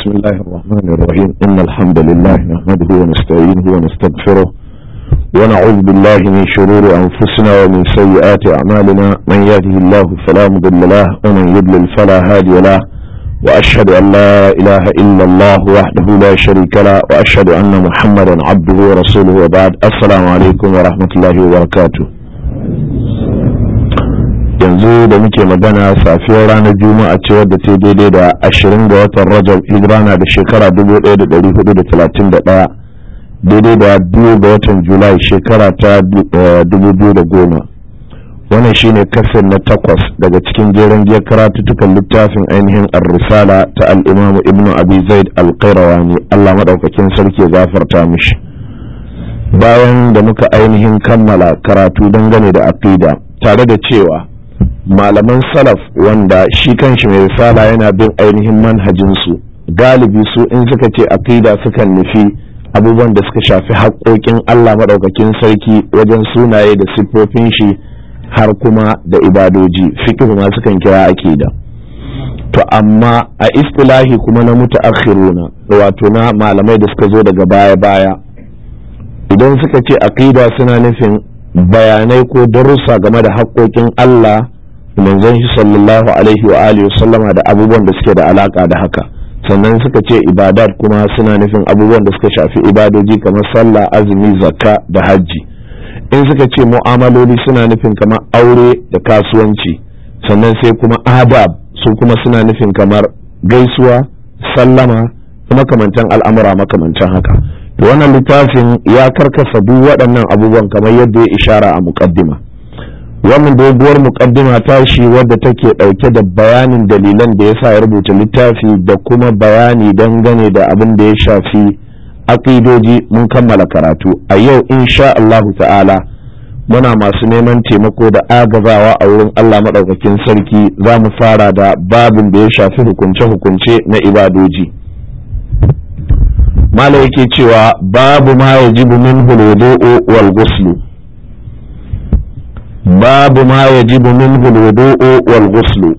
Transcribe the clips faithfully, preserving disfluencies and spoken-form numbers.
بسم الله الرحمن الرحيم إن الحمد لله نحمده ونستعينه ونستغفره ونعوذ بالله من شرور أنفسنا ومن سيئات أعمالنا من يهده الله فلا مضل له ومن يضلل فلا هادي له وأشهد أن لا إله إلا الله وحده لا شريك له وأشهد أن محمدا عبده ورسوله وبعد السلام عليكم ورحمة الله وبركاته. yanzu da muke magana safiyar ranar juma'a ce wadda ta daidai da ashirin ga watan rajab hijira na da shekara dubu ɗaya da ɗari hudu da talatin da ɗaya daidai da biyu ga watan julai shekara ta dubu biyu da goma. wannan shine kasar na takwas daga cikin jeren giyar karatuttukan littafin ainihin ar-risala ta al-imam ibn abi zaid al-qayrawani Allah madaukakin sarki ya gafarta mishi. bayan da muka ainihin kammala karatu dangane da aqida tare da cewa malaman salaf wanda shi kanshi mai risala yana bin ainihin manhajinsu galibi su in suka ce aqida sukan nufi abubuwan da suka shafi haƙoƙin Allah maɗaukakin sarki wajen sunaye da siffofin shi har kuma da ibadoji fiqh ma sukan kira aqida. to amma a istilahi kuma na mutaakhiruna wato na malamai da suka zo daga baya baya idan suka ce aqida suna nufin bayanai ko darussa game da haƙoƙin Allah manzon shi sallallahu alaihi wa alihi wasallama da abubuwan da suke da alaka da haka. sannan suka ce ibadat kuma suna nufin abubuwan da suka shafi ibadoji kamar sallah, azumi, zakka da hajji. in suka ce mu'amaloli suna nufin kamar aure da kasuwanci. sannan sai kuma adab su kuma suna nufin kamar gaisuwa, sallama kuma makamantan al'amura makamantan haka. to wannan littafin ya karkasa duk waɗannan abubuwan kamar yadda ya ishara a muqaddima. wannan doguwar muqaddima ta shi wadda take dauke da bayanin dalilan da yasa ya rubuta littafi da kuma bayani dangane da abin da ya shafi aqidoji mun kammala karatu. a yau insha Allah ta'ala muna masu neman taimako da agazawa a wurin Allah madaukakin sarki za mu fara da babin da ya shafi hukunce-hukunce na ibadoji. mala yake cewa babu ma yajibu minhu al-wudu'u wal ghuslu babu ma yajibu minhu al-wudu'u wal ghuslu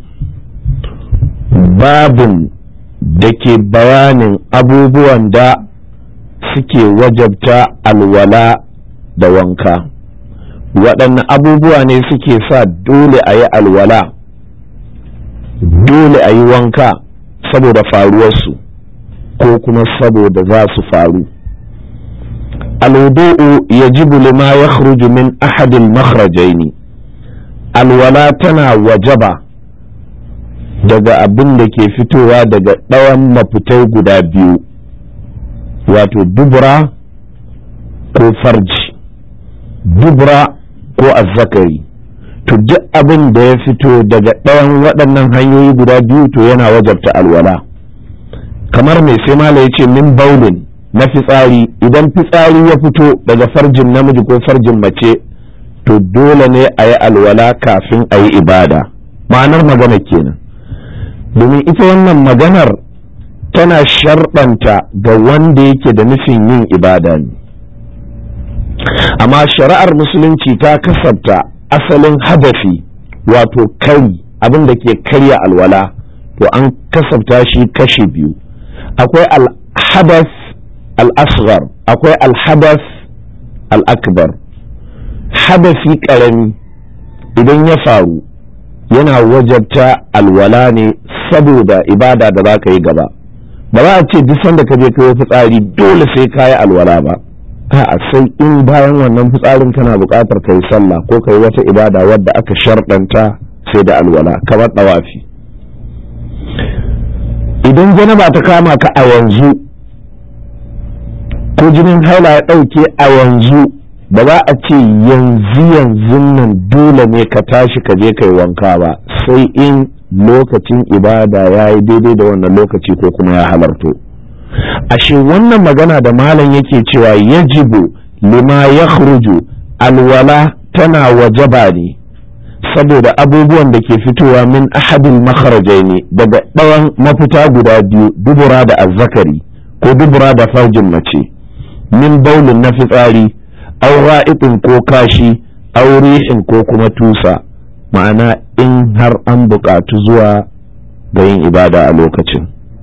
babun da ke bayanin abubuwan da suke wajabta alwala da wanka. waɗanne abubuwa ne suke sa dole a yi alwala dole a yi wanka saboda faruwarsu ko kuma saboda za su faru. al-wudu'u yajibu lima yakhruju min ahad al-makhrajaini. alwala tana wajaba daga abin da ke fitowa daga ɗawan mafitai guda biyu wato dubura ko farji, dubura ko azzakari. to duk abin da ya fito daga ɗawan waɗannan hanyoyi guda biyu to yana wajabta alwala. kamar mai sai mala yace min baulin na fitsari, idan fitsari ya fito daga farjin namiji ko farjin mace to dole ne a yi alwala kafin a yi ibada. ma'anar magana kenan, domin ita wannan maganar tana sharɗanta ga wanda yake da nufin yin ibada ne. amma shari'ar musulunci ta kasabta asalin hadafi wato kai abin da ke karya alwala to an kasabta shi kashi biyu. akwai al-hadas al-asghar, akwai al-hadas al-akbar. hadasi karami idan ya faru yana wajabta alwala ne saboda ibada da za ka yi gaba. ba za a ce duk sanda ka je ka yi fitsari dole sai ka yi alwala ba, a'a sai in bayan wannan fitsarin kana buƙatar ka yi sallah ko ka yi wata ibada wadda aka sharɗanta sai da alwala kamar ɗawafi. idan janaba ta kama ka a yanzu ko jinin haila ya ɗauke a yanzu ba za a ce yanzu yanzu nan dole ne ka tashi ka je ka yi wanka ba sai in lokacin ibada ya yi daidai da wannan lokaci ko kuma ya halarto. ashe wannan magana da malam yake cewa yajibu lima yakhruju alwala tana wajaba ne saboda abubuwan da ke fitowa min ahadil makharajaini daga ɗawan mafita guda biyu, dubura da azzakari ko dubura da farjin mace, min baulin na fitsari aw ra'iqin ko kashi aw rihin ko kuma tusa. ma'ana in har an buƙatu zuwa ga yin ibada a lokacin.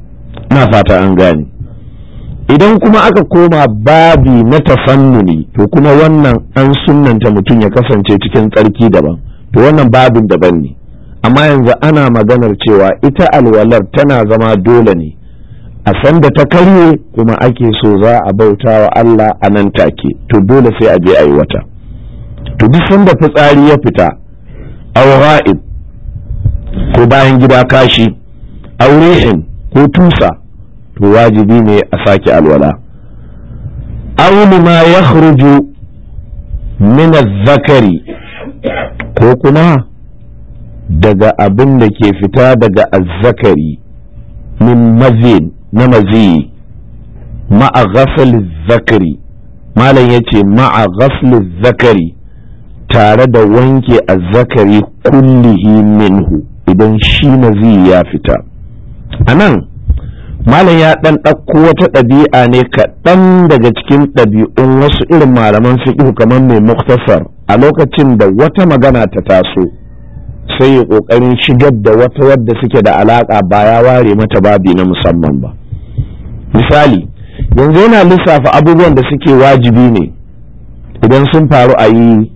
na fata an gane. Idan kuma aka koma babi na tafannuni to kuma wannan an sunnanta mutum ya kasance cikin tsarki daban, to wannan babin daban ne. Amma yanzu ana maganar cewa ita alwalar tana zama dole ne a sanda ta karye kuma ake so za a bauta wa Allah a nan take, to dole sai a je a yi wata. To duk sanda fitsari ya fita, aw ra'id ko bayan gida kashi, aw rihin ko tusa, to wajibi ne a sake alwala. aw lima yakhruju min az-zakari, ko kuma daga abin da ke fita daga az-zakari min mazin na mazi ma'a ghasl az-zakari, malam yace ma'a ghasl az-zakari, tare da wanke az-zakari kullihi minhu, idan shi mazi ya fita. anan malam ya dan ɗauko wata ɗabi'a ne kaɗan daga cikin ɗabi'un wasu irin malaman fiqh kamar mai muktasar, a lokacin da wata magana ta taso sai ya ƙoƙarin shigar da wata wadda suke da alaƙa ba ya ware mata babi na musamman ba. Misali, yanzu yana lissafa abubuwan da suke wajibi ne idan sun faru a yi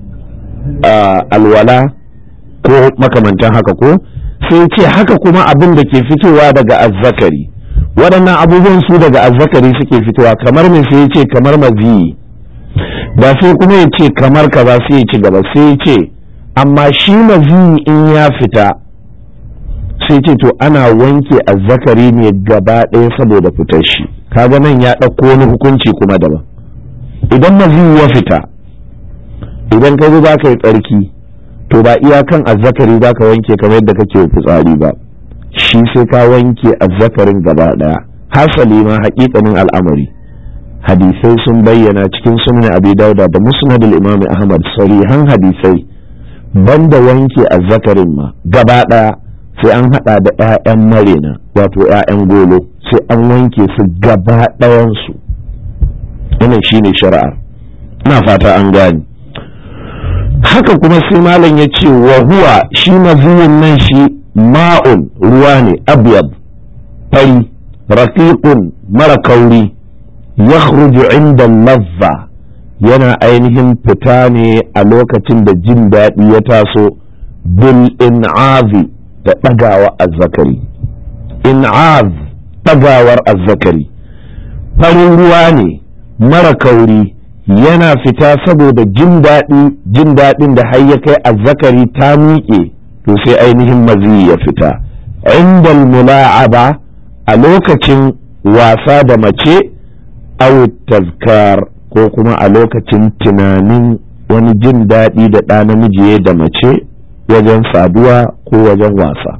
alwala ko makamantan haka, ko sai ce haka kuma abin da ke fitowa daga azzakari, waɗannan abubuwan su daga azzakari suke fitowa, kamar me sai ce kamar maziyi, ba sai kuma ya ce kamar kaza sai ya ci gaba, sai ya ce amma shi maziyi in ya fita sai ce to ana wanke azzakari ne gaba ɗaya saboda fitar shi. Kaga nan ya ɗauko wani hukunci kuma daban. Idan maziyi ya fita, idan ka zo za ka yi tsarki, to ba iyakan azzakari za ka wanke kamar yadda kake fitsari ba, shi sai ka wanke azzakarin gaba ɗaya. Hasali ma haƙiƙanin al'amari, hadisai sun bayyana cikin sunan Abi Dauda da Musnad al-Imam Ahmad, sarihan hadisai, banda wanke azzakarin ma gaba ɗaya sai an haɗa da ƴaƴan marena, wato ƴaƴan golo, sai an wanke su gaba ɗayansu. Wannan shine shari'ar, ina fata an gane. Haka kuma sai malam ya ce wa huwa, shi maziyin nan shi ma'un, ruwa ne, abyad fari, raqiqun mara kauri, yakhruju inda lazza, yana ainihin fita ne a lokacin da jin daɗi ya taso, bil in'azi, da ɗagawa azzakari. In'az, ɗagawar azzakari, farin ruwa ne mara kauri, yana fita saboda jin daɗi, jin daɗin da har ya kai azzakari ta miƙe, to sai ainihin mazi ya fita. Indal mula'aba, a lokacin wasa da mace, aw tazkar, ko kuma a lokacin tunanin wani jin daɗi da ɗa namiji da mace wajen saduwa ko wajen wasa.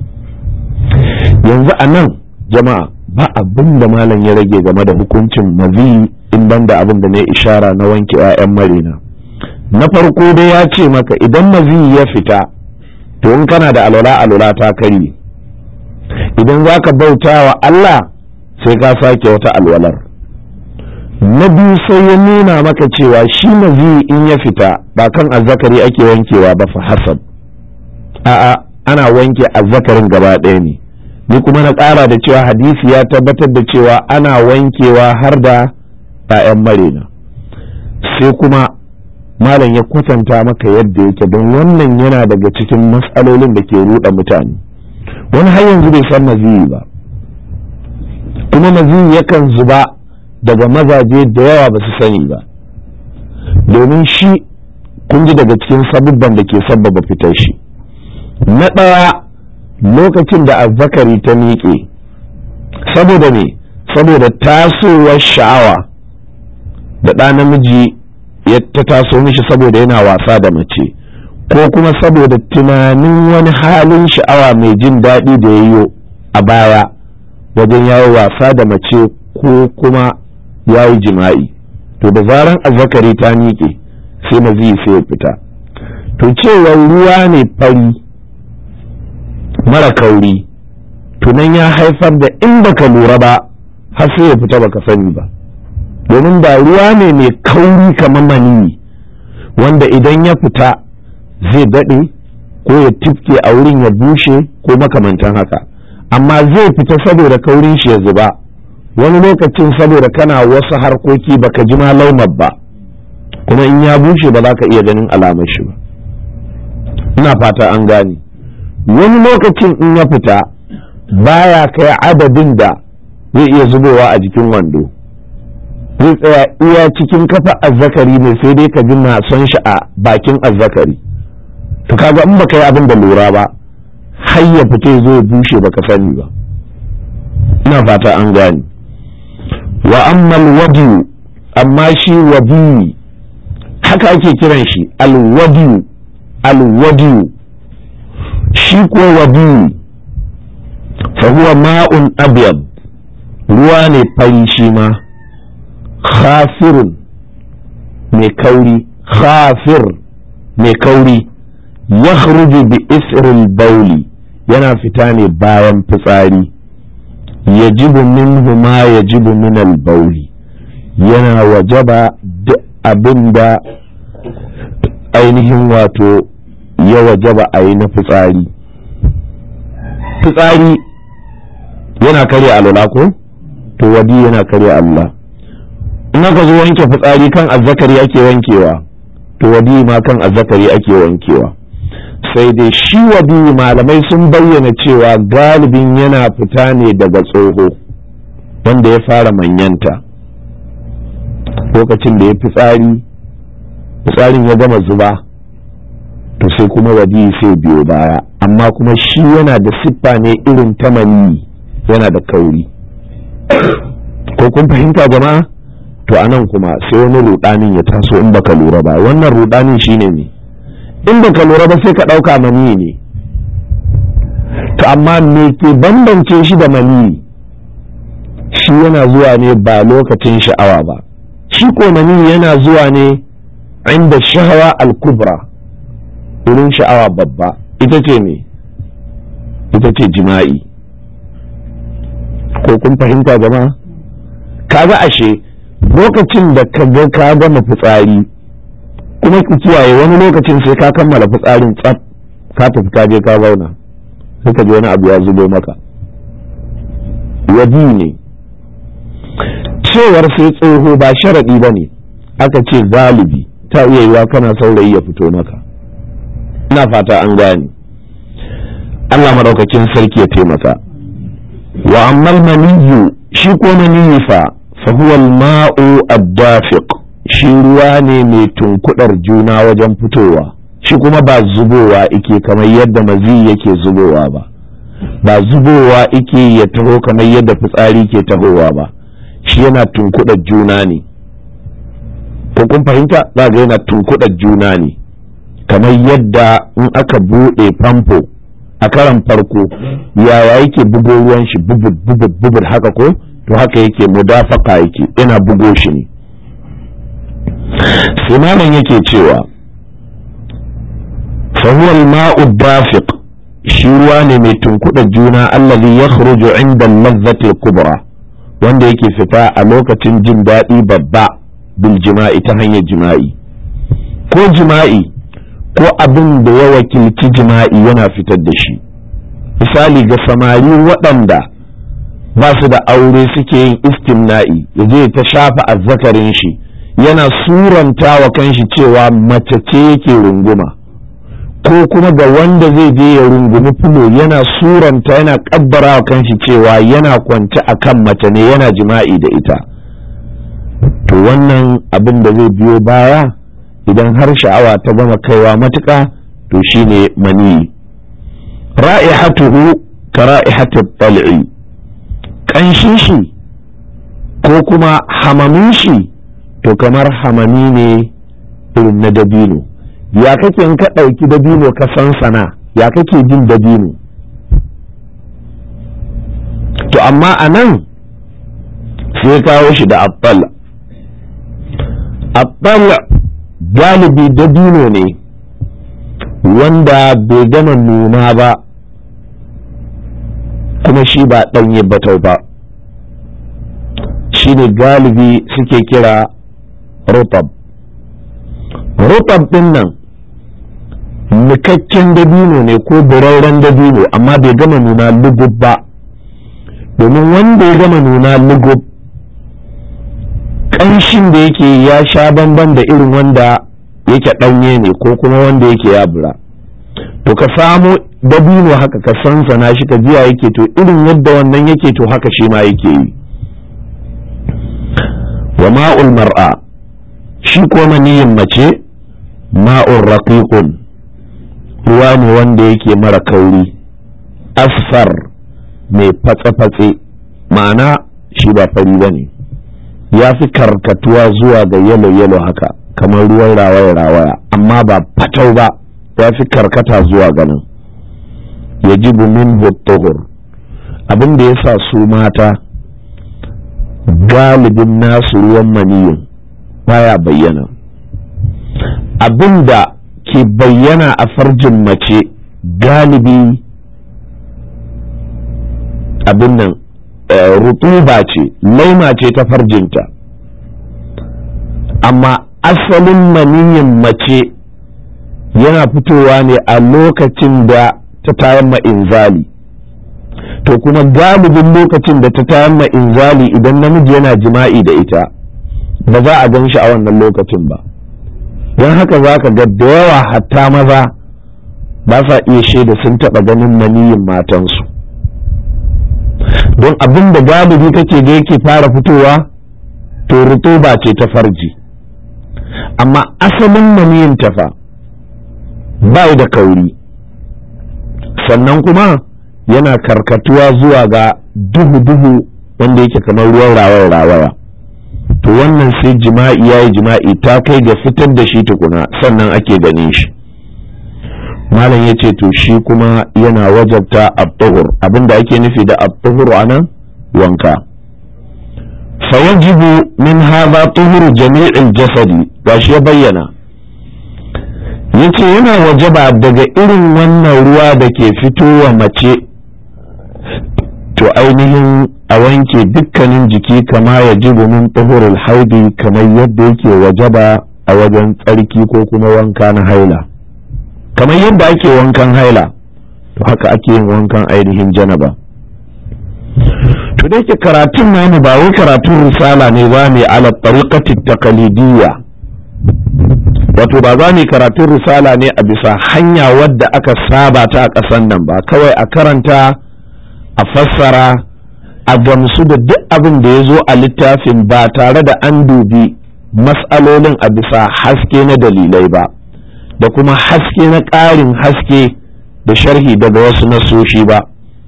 Yanzu a nan jama'a ba abin da malam ya rage game da hukuncin mazi in banda abin da na ishara na wanke 'ya'yan marina. Na farko dai ya ce maka idan mazi ya fita, to in kana da alwala, alwala ta karye. Idan za ka bauta wa Allah sai ka sake wata alwalar. Na biyu sai ya nuna maka cewa shi mazi in ya fita ba kan azzakari ake wankewa ba fa hasab, a'a ana wanke azzakarin gaba ɗaya ne. Ni kuma na ƙara da cewa hadisi ya tabbatar da cewa ana wankewa har da ‘ya'yan marena. Sai kuma malam ya kwatanta maka yadda yake, don wannan yana daga cikin matsalolin da ke ruɗa mutane. Wani har yanzu bai san maziyi ba, kuma maziyi yakan zuba daga mazaje da yawa ba su sani ba, domin shi kun ji daga cikin sabubban da ke sabbaba fitar shi. Na ɗaya, lokacin da azzakari ta miƙe, saboda ne saboda tasowar sha'awa da ɗa namiji ya ta taso mishi saboda yana wasa da mace, ko kuma saboda tunanin wani halin sha'awa mai jin daɗi da ya yi a baya wajen yayi wasa da mace ko kuma ya yi jima'i, to da zaran azzakari ta miƙe sai mazi sai ya fita. To cewa ruwa ne fari mara kauri, tunan ya haifar da in baka lura ba har sai ya fita baka sani ba, domin ba ruwa ne mai kauri kamar maniyi wanda idan ya fita zai daɗe ko ya tifke a wurin ya bushe ko makamantan haka. amma zai fita saboda kaurin shi ya zuba, wani lokacin saboda kana wasu harkoki baka ji ma laumar ba, kuma in ya bushe ba za ka iya ganin alamar shi ba. ina fata an gane. wani lokacin in ya fita baya kai adadin da zai iya zubowa a jikin wando, zai tsaya iya cikin kafa azzakari ne, sai dai ka ji na son shi a bakin azzakari. to kaga in baka yi abin da lura ba har ya fita zo ya bushe baka sani ba. ina fata an gane. wa ammal wadi, amma shi wadi haka ake kiran shi, alwadi alwadi shi ko wadi fa huwa ma'un abyad, ruwa ne fari shi ma, khafirun mai kauri, khafir mai kauri, yakhruju bi isril bawli, yana fita ne bayan fitsari, yajibu minhu ma yajibu min al bawli, yana wajaba duk abinda ainihin wato ya wajaba a yi na fitsari. fitsari yana karya alwala ko? to wadi yana karya Allah. in aka zo wanke fitsari kan azzakari ake wankewa, to wadi ma kan azzakari ake wankewa. sai dai shi wadi malamai sun bayyana cewa galibin yana fita ne daga tsoho wanda ya fara manyanta, lokacin da ya fitsari fitsarin ya gama zuba, to sai kuma wadi sai biyo baya, amma kuma shi yana da siffa ne irin ta maniyi, yana da kauri. ko kun fahimta jama'a? to anan kuma sai wani rudanin ya taso in baka lura ba. wannan rudanin shine ne, in baka lura ba sai ka dauka maniyi ne. to amma me ke bambance shi da maniyi? shi yana zuwa ne ba lokacin sha'awa ba, shi ko maniyi yana zuwa ne inda shahawa al-kubra, wurin sha'awa babba, ita ce ne, ita ce jima'i. ko kun fahimta jama'a? kaga ashe lokacin da ka ga ka gama fitsari, kuma ku kiyaye wani lokacin sai ka kammala fitsarin tsaf ka tafi ka je ka zauna sai ka ji wani abu ya zubo maka, wadi ne. cewar sai tsoho ba sharadi ba ne, aka ce galibi ta iya yiwa kana saurayi ya fito maka. ina fata an gane. Allah madaukakin sarki ya taimaka. wa ammal maniyyu, shi ko maniyyi fa fa huwa al-ma'u ad-dafiq, shi ruwa ne mai tunkudar juna wajen fitowa, shi kuma ba zubowa yake kamar yadda mazi yake zubowa ba, ba zubowa yake ya taho kamar yadda fitsari ke tahowa ba, shi yana tunkudar juna ne. ko kun fahimta? za ga yana tunkudar juna ne, kamar yadda in aka bude famfo a karan farko yaya yake bugo ruwan shi bubud bubud bubud haka ko, to haka yake mudafaka yake yana bugo shi ne. simanan yake cewa fa huwa al-ma'u dafiq, shi ruwa ne mai tunkuɗa juna, allazi yakhruju inda al-ladhati al-kubra, wanda yake fita a lokacin jin daɗi babba, bil jima'i, ta hanyar jima'i. ko jima'i ko abin da ya wakilci jima'i yana fitar da shi. misali ga samari waɗanda ba su da aure suke yin istimna'i, ya je ta shafa azzakarin shi, yana suranta wa kanshi cewa mace ce yake runguma, ko kuma ga wanda zai je ya rungumi fulo yana suranta yana kabbara wa kanshi cewa yana kwance akan mace ne, yana jima'i da ita. to wannan abin da zai biyo baya idan har sha'awa ta gama kaiwa matuƙa, to shine mani. ra'ihatuhu ka ra'ihatit tal'i, kanshin shi ko kuma hamamin shi to kamar hamami ne irin na dabino. ya kake in ka ɗauki dabino ka sansana, ya kake jin dabino? to amma a nan sai kawo shi da abbal. abbal galibi dabino ne wanda bai gama nuna ba, kuma shi ba ɗanye batau ba, shi ne galibi suke kira rutab. rutab ɗin nan nikakken dabino ne ko burauren dabino, amma bai gama nuna lugub ba, domin wanda ya gama nuna lugub ƙanshin da yake ya sha bamban da irin wanda yake ɗanye ne ko kuma wanda yake yabura. To ka samu dabino haka ka sansana shi ka jiya yake to irin yadda wannan yake to haka shi ma yake yi. Wa ma'ul mar'a shi ko maniyin mace ma'ul raqiqun ruwa ne wanda yake mara kauri asfar mai fatsa-fatse ma'ana shi ba fari ba ne, ya fi karkatuwa zuwa ga yalo-yalo haka kamar ruwan rawaya-rawaya amma ba fatau ba, ya fi karkata zuwa ganin. Ya ji bumin tuhur abin da ya sa su mata galibin nasu ruwan maniyin baya bayyana. Abin da ke bayyana a farjin mace galibi abin nan rutuba ce, laima ce ta farjinta, amma asalin maniyin mace yana fitowa ne a lokacin da ta tayar ma inzali. To kuma galibin lokacin da ta tayar ma inzali idan namiji yana jima'i da ita ba za a gan shi a wannan lokacin ba, don haka za ka ga da yawa hatta maza ba sa iya shaida sun taɓa ganin maniyin matansu, don abin da galibi kake ga yake fara fitowa to rutuba ce ta farji, amma asalin maniyin tafa ba da kauri sannan kuma yana karkatuwa zuwa ga duhu-duhu wanda yake kamar ruwan rawaya-rawaya. To wannan sai jima'i ya yi jima'i ta kai ga fitar da shi tukuna sannan ake ganin shi. Malam ya ce to shi kuma yana wajabta at-tuhur, abinda ake nufi da at-tuhur anan wanka. fayajibu min hadha tuhur jami'il jasadi, gashi ya bayyana yace yana wajaba daga irin wannan ruwa da ke fitowa mace to ainihin a wanke dukkanin jiki kama ya jibu min tuhurul haidi, kamar yadda yake wajaba a wajen tsarki ko kuma wanka na haila. Kamar yadda ake wankan haila to haka ake yin wankan ainihin janaba. To da yake karatun namu ba wai karatun risala ne ba mai ala tariqati taqlidiyya, wato ba za mu karatun risala ne a bisa hanya wadda aka saba ta a ƙasan nan ba, kawai a karanta a fassara a gamsu da duk abin da ya zo a littafin ba tare da an dubi mas'alolin a bisa haske na dalilai ba da kuma haske na ƙarin haske da sharhi daga wasu nasoshi ba.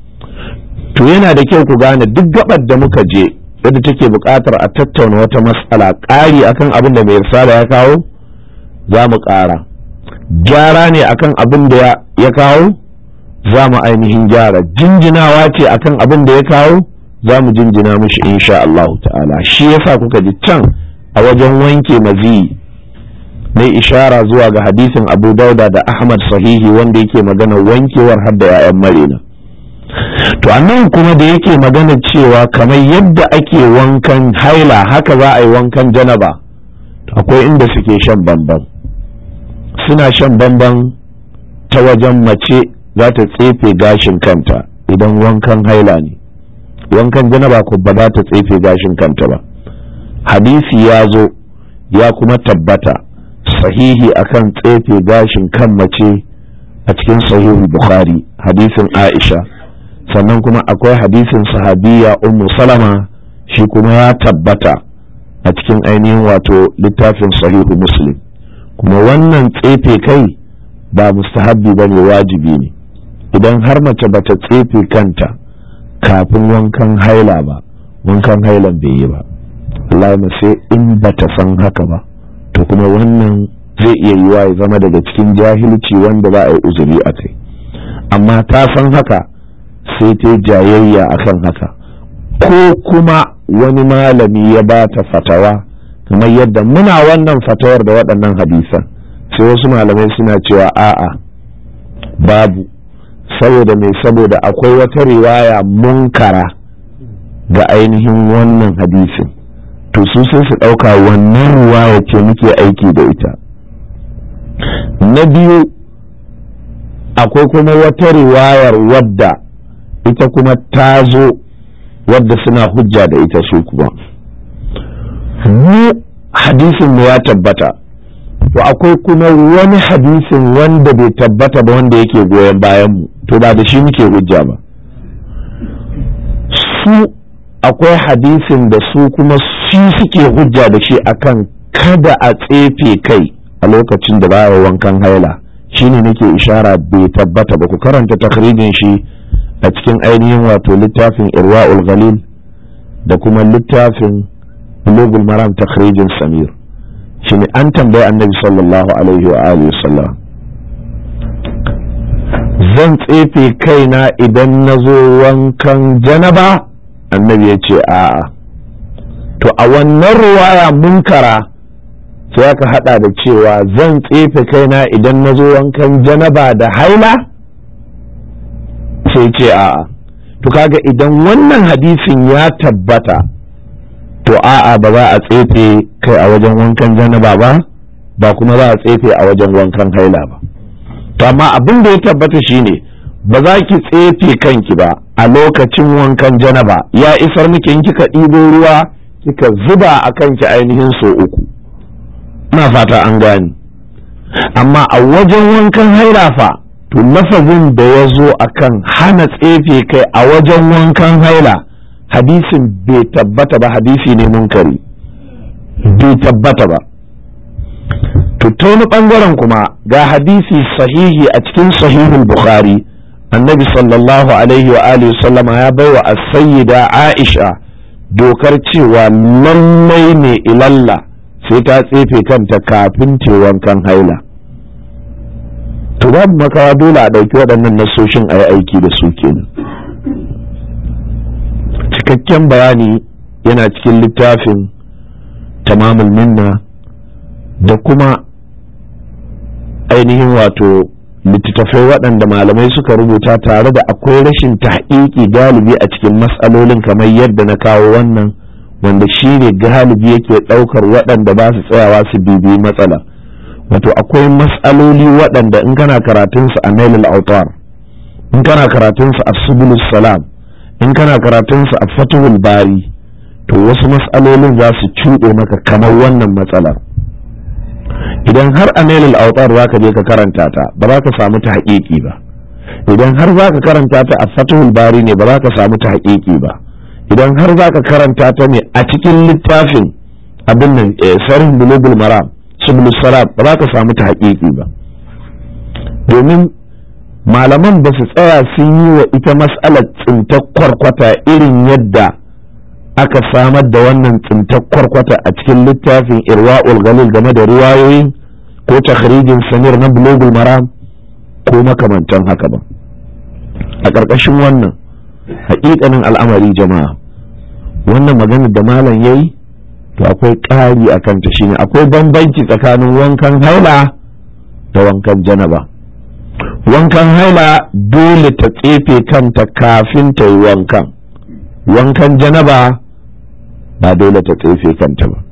To yana da kyau ku gane duk gabar da muka je wadda take buƙatar a tattauna wata mas'ala ƙari akan abin da mai risala ya kawo za mu ƙara, gyara ne akan abin da ya kawo za mu ainihin gyara, jinjinawa ce akan abin da ya kawo za mu jinjina mishi insha Allah ta'ala. Shi yasa kuka ji can a wajen wanke mazi mai ishara zuwa ga hadisin Abu Dauda da Ahmad sahihi wanda yake magana wankewar hadda ya'yan marina. To annan kuma da yake magana cewa kamar yadda ake wankan haila haka za a yi wankan janaba, akwai inda suke shan bamban. Suna shan bamban ta wajen mace za ta tsefe gashin kanta idan wankan haila ne, wankan janaba ko ba za ta tsefe gashin kanta ba. Hadisi ya zo ya kuma tabbata sahihi akan tsefe gashin kan mace a cikin sahihul Bukhari, hadisin Aisha. Sannan kuma akwai hadisin sahabiya Ummu Salama, shi kuma ya tabbata a cikin ainihin wato littafin sahihu Muslim. Kuma wannan tsefe kai ba mustahabbi bane, wajibi ne. Idan har mace bata tsefe kanta kafin wankan haila ba, wankan hailan bai yi ba. Allahumma sai in bata san haka ba, to kuma wannan zai iya yiwa ya zama daga cikin jahilci wanda ba a yi uzuri a kai. Amma ta san haka sai ta jayayya akan haka, ko kuma wani malami ya ba ta fatawa kamar yadda muna wannan fatawar da waɗannan hadisan, sai wasu malamai suna cewa a'a babu, saboda mai saboda akwai wata riwaya munkara ga ainihin wannan hadisin, to su sai su ɗauka wannan riwaya ce muke aiki da ita. Na biyu akwai kuma wata riwayar wadda ita kuma ta zo wadda suna hujja da ita su kuma. Mu hadisin mu ya tabbata, to akwai kuma wani hadisin wanda bai tabbata ba wanda yake goyon bayan mu, to ba da shi muke hujja ba. Su akwai hadisin da su kuma shi suke hujja da shi akan kada a tsefe kai a lokacin da ba wankan haila, shine nake ishara bai tabbata ba. Ku karanta takhrijin shi a cikin ainihin wato littafin Irwa'ul Ghalil da kuma littafin Bulughul Maram takhrijin Samir. Shine an tambaye Annabi sallallahu alaihi wa alihi wasallam, zan tsefe kaina idan nazo wankan janaba? Annabi ya ce a'a. To a wannan ruwaya munkara sai aka hada da cewa zan tsefe kaina idan nazo wankan janaba da haila? Sai ce a'a. To kaga idan wannan hadisin ya tabbata, to a'a ba za a tsefe kai a wajen wankan janaba ba, ba kuma za a tsefe a wajen wankan haila ba. To amma abin da ya tabbata shine ba za ki tsefe kanki ba a lokacin wankan janaba, ya isar miki in kika ɗibo ruwa kika zuba a kanki ainihin so uku. Ina fata an gani. Amma a wajen wankan haila fa, to lafazin da ya zo akan hana tsefe kai a wajen wankan haila, hadisin bai tabbata ba, hadisi ne munkari, bai tabbata ba. To ta wani ɓangaren kuma ga hadisi sahihi a cikin sahihul Bukhari, annabi sallallahu alaihi wa alihi sallama ya baiwa as-sayyida Aisha dokar cewa lallai ne ilalla sai ta tsefe kanta kafin ta wankan haila. To babu makawa dole a ɗauki waɗannan nasoshin a yi aiki da su kenan. Cikakken bayani yana cikin littafin Tamamul Minna da kuma ainihin wato littattafai waɗanda malamai suka rubuta, tare da akwai rashin tahqiqi galibi a cikin mas'alolin kamar yadda na kawo wannan, wanda shi ne galibi yake ɗaukar waɗanda ba su tsayawa su bibiyi matsala. Wato akwai mas'aloli waɗanda in kana karatunsu a Nailul Awtar, in kana karatunsu a Subulus Salam, in kana karatunsu a Fathul Bari, to wasu mas'alolin za su cuɗe maka kamar wannan matsalar. Idan har a Nailul Awtar za ka je ka karanta ta, ba za ka samu ta haƙiƙi ba. Idan har za ka karanta ta a Fathul Bari ne, ba za ka samu ta haƙiƙi ba. Idan har za ka karanta ta ne a cikin littafin abin nan Sharh Bulughul Maram, Subulus Salam, ba za ka samu ta haƙiƙi ba. Domin malaman ba su tsaya sun yi wa ita mas'alar tsintar kwarkwata irin yadda aka samar da wannan tsintar kwarkwata a cikin littafin Irwa'ul Ghalil game da riwayoyin ko takhrijin Samir na Bulughul Maram ko makamantan haka ba. A ƙarƙashin wannan haƙiƙanin al'amari jama'a, wannan magana da malam yayi to akwai ƙari a kanta, shine akwai bambanci tsakanin wankan haila da wankan janaba. Wankan haila dole ta tsefe kanta kafin ta yi wankan, wankan janaba ba dole ta tsefe kanta ba.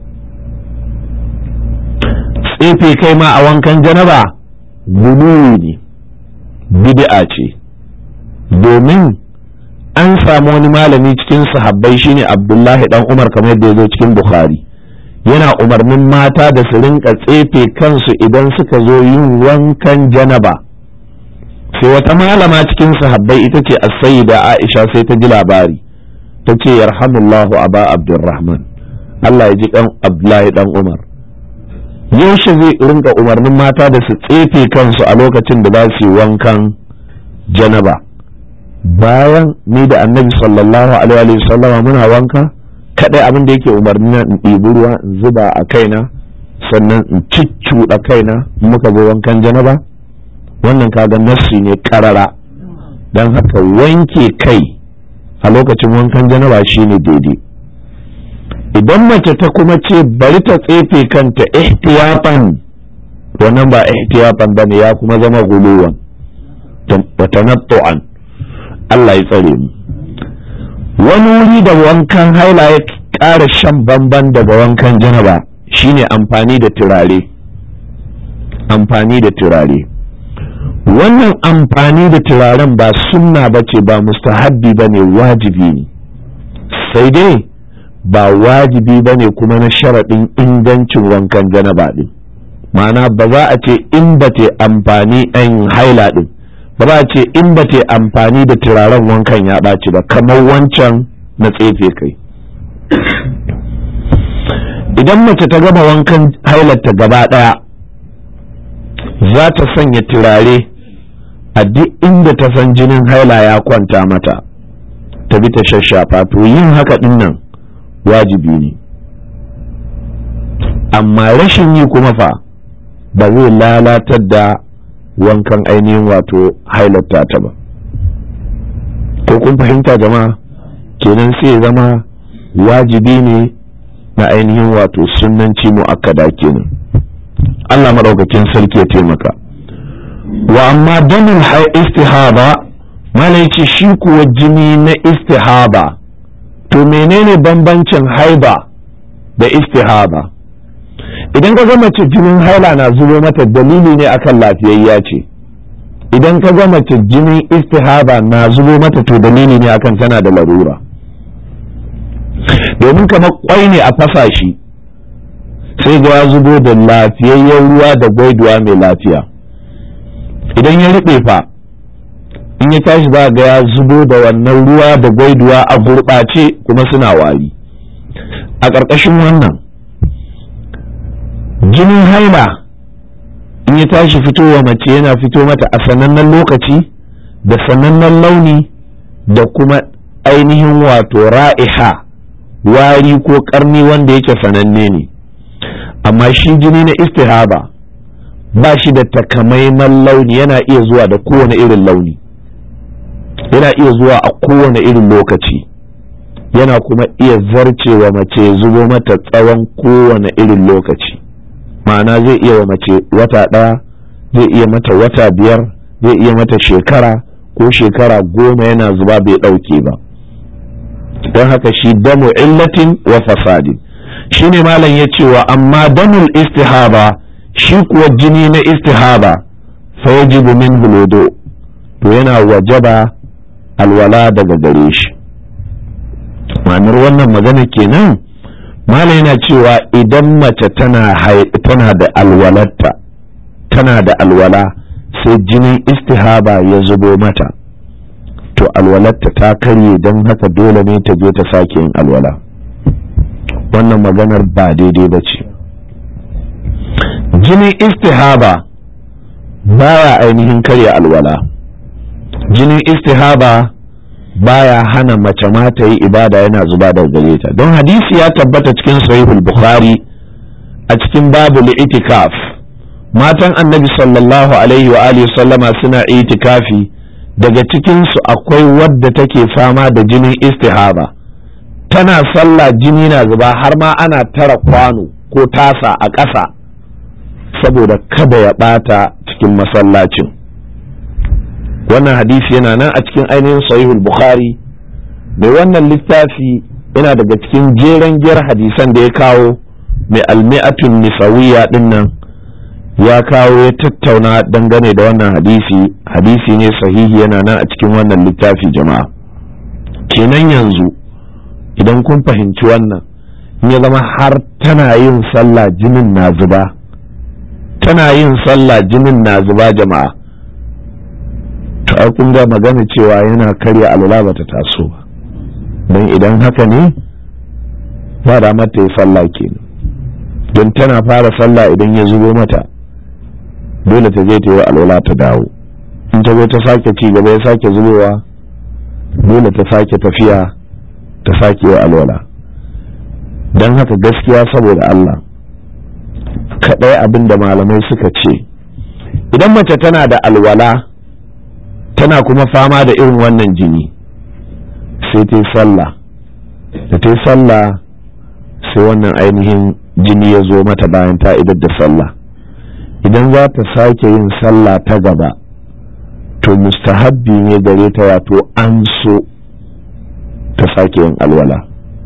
Tsefe kai ma a wankan janaba guluwi ne, bid'a ce, domin an samu wani malami cikin sahabbai shine Abdullahi dan Umar, kamar yadda ya zo cikin Bukhari, yana umarnin mata da su rinka tsefe kansu idan suka zo yin wankan janaba. Sai wata malama cikin sahabbai ita ce as-sayyida Aisha sai ta ji labari, ta ce yarhamullahu aba Abdurrahman, Allah ya ji dan Abdullahi dan Umar, yaushe zai rinka umarnin mata da su tsefe kansu a lokacin da za su yi wankan janaba, bayan ni da annabi sallallahu alaihi wa sallama muna wanka kadai abin da yake umarni na in ɗibi ruwa in zuba a kaina sannan in ciccuɗa kaina muka zo wankan janaba. Wannan kaga nassi ne karara, don haka wanke kai a lokacin wankan janaba shine daidai. Idan mace ta kuma ce bari ta tsefe kanta ihtiyatan, wannan ba ihtiyatan bane, ya kuma zama guluwan wa tanattu'an. Allah ya tsare mu. Wani wuri da wankan haila ya ƙara shan bamban daga wankan janaba shine amfani da turare. Amfani da turare. Wannan amfani da turaren ba sunna bace, ba mustahabbi bane, wajibi ne. sai dai ba wajibi ba ne kuma na sharaɗin ingancin wankan janaba ɗin. ma'ana ba za a ce in ba ta amfani ɗan haila ɗin, ba za a ce in ba ta amfani da turaren wankan ya ɓaci ba, kamar wancan na tsefe kai. idan mace ta gama wankan hailarta gaba ɗaya, za ta sanya turare a duk inda ta san jinin haila ya kwanta mata, ta bi ta shashafa. to yin haka ɗin nan wajibi ne, amma rashin yi kuma fa ba zai lalatar da wankan ainihin wato hailarta ta ba. ko kun fahimta jama'a? kenan sai zama wajibi ne na ainihin wato sunnanci mu'akkada kenan. Allah madaukakin sarki ya taimaka. wa amma damin istihaba, malaici shi kuwa jini na istihaba, to menene bambancin haiba da istihaba? idan ka ga mace jinin haila na zubo mata, dalili ne akan lafiyayya ce. idan ka ga mace jinin istihaba na zubo mata, to dalili ne akan tana da larura. domin kamar kwai ne a fasa shi, sai ga ya zubo da lafiyayyen ruwa da gwaiduwa mai lafiya. idan ya riɓe fa, in ya tashi za ga ya zubo da wannan ruwa da gwaiduwa a gurɓace kuma suna wari. a ƙarƙashin wannan, jinin haila in ya tashi fitowa mace yana fito mata a sanannen lokaci da sanannen launi da kuma ainihin wato ra'iha, wari ko ƙarni wanda yake sananne ne. amma shi jini na istihaba ba shi da takamaiman launi, yana iya zuwa da kowane irin launi, yana iya zuwa a kowane irin lokaci, yana kuma iya zarcewa mace zubo mata tsawon kowane irin lokaci. ma'ana zai iya wa mace wata ɗaya, zai iya mata wata biyar, zai iya mata shekara ko shekara goma yana zuba bai ɗauke ba. don haka shi damu illatin wa fasadin. shi ne malam ya ce wa amma damul istihaba, shi kuwa jini na istihaba, fa yajibu min hulodo, to yana wajaba alwala daga gare shi. ma'anar wannan magana kenan, malam yana cewa idan mace tana tana da alwalarta, tana da alwala, sai jinin istihaba ya zubo mata, to alwalarta ta karye, don haka dole ne ta je ta sake yin alwala. wannan maganar ba daidai ba ce. jinin istihaba baya ainihin karya alwala. jinin istihaba baya hana mace ma ta yi ibada yana zuba daga gare ta, don hadisi ya tabbata cikin sahihul bukhari a cikin babul itikaf, matan annabi sallallahu alaihi wa alihi sallama suna itikafi, daga cikin su akwai wadda take fama da jinin istihaba, tana sallah jini na zuba, har ma ana tara kwano ko tasa a ƙasa saboda kada ya bata cikin masallacin. wannan hadisi yana nan a cikin ainihin sahihul bukhari. mai wannan littafi yana daga cikin jeren giyar hadisan da ya kawo, mai almi'atun nisawiya din nan ya kawo, ya tattauna dangane da wannan hadisi. hadisi ne sahihi, yana nan a cikin wannan littafi jama'a. kenan yanzu idan kun fahimci wannan, in ya zama har tana yin sallah jinin na zuba, tana yin sallah jinin na zuba jama'a, to ai kun ga magana cewa yana karya alwala ba ta taso ba. don idan haka ne ba da mata yi sallah kenan, don tana fara sallah idan ya zubo mata dole ta je ta yi alwala ta dawo. in ta zo ta sake ci gaba ya sake zubowa, dole ta sake tafiya ta sake yi alwala. don haka gaskiya saboda Allah, kaɗai abin da malamai suka ce, idan mace tana da alwala tana kuma fama da irin wannan jini, sai ta yi sallah, da ta yi sallah sai wannan ainihin jini ya zo mata bayan ta idar da sallah, idan za ta sake yin sallah ta gaba, to mustahabbi ne gare ta, wato an so ta sake yin alwala,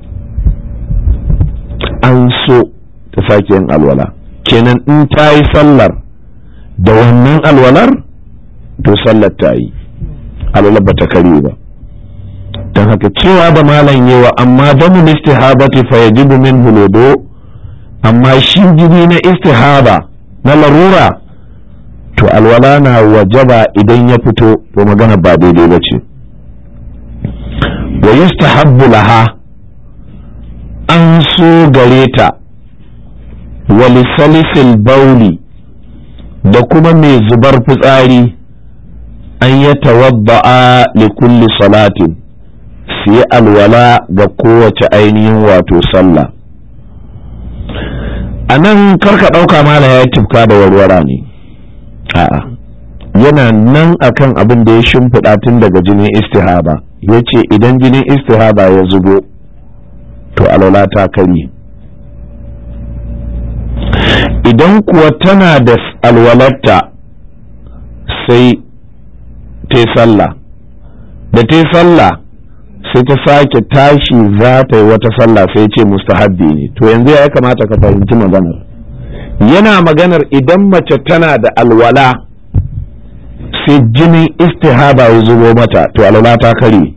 an so ta sake yin alwala. kenan in ta yi sallar da wannan alwalar, to sallar ta yi, alwalar ba ta kare ba. don haka cewa da malam yawa amma damu istihabati fa yajibu min huludu, amma shi jini na istihaba na larura to alwala na wajaba idan ya fito, to magana ba daidai ba ce. wa yustahabbu laha, an so gare ta, wa lisalisil bauli, da kuma mai zubar fitsari, an ya tawadda'a li kulli salatin, su yi alwala ga kowace ainihin wato sallah. a nan karka ɗauka mala ya tifka da warwara ne, a'a yana nan akan abin da ya shimfiɗa tun daga jinin istihaba. Ya ce idan jinin istihaba ya zubo to alwala ta kari, idan kuwa tana da alwalarta sai ta sallah, da ta sallah sai ta sake tashi za ta yi wata sallah sai ce mustahabbi ne. To yanzu ya kamata ka fahimci maganar, yana maganar idan mace tana da alwala sai jinin istihaba ya zubo mata to alwala ta kare.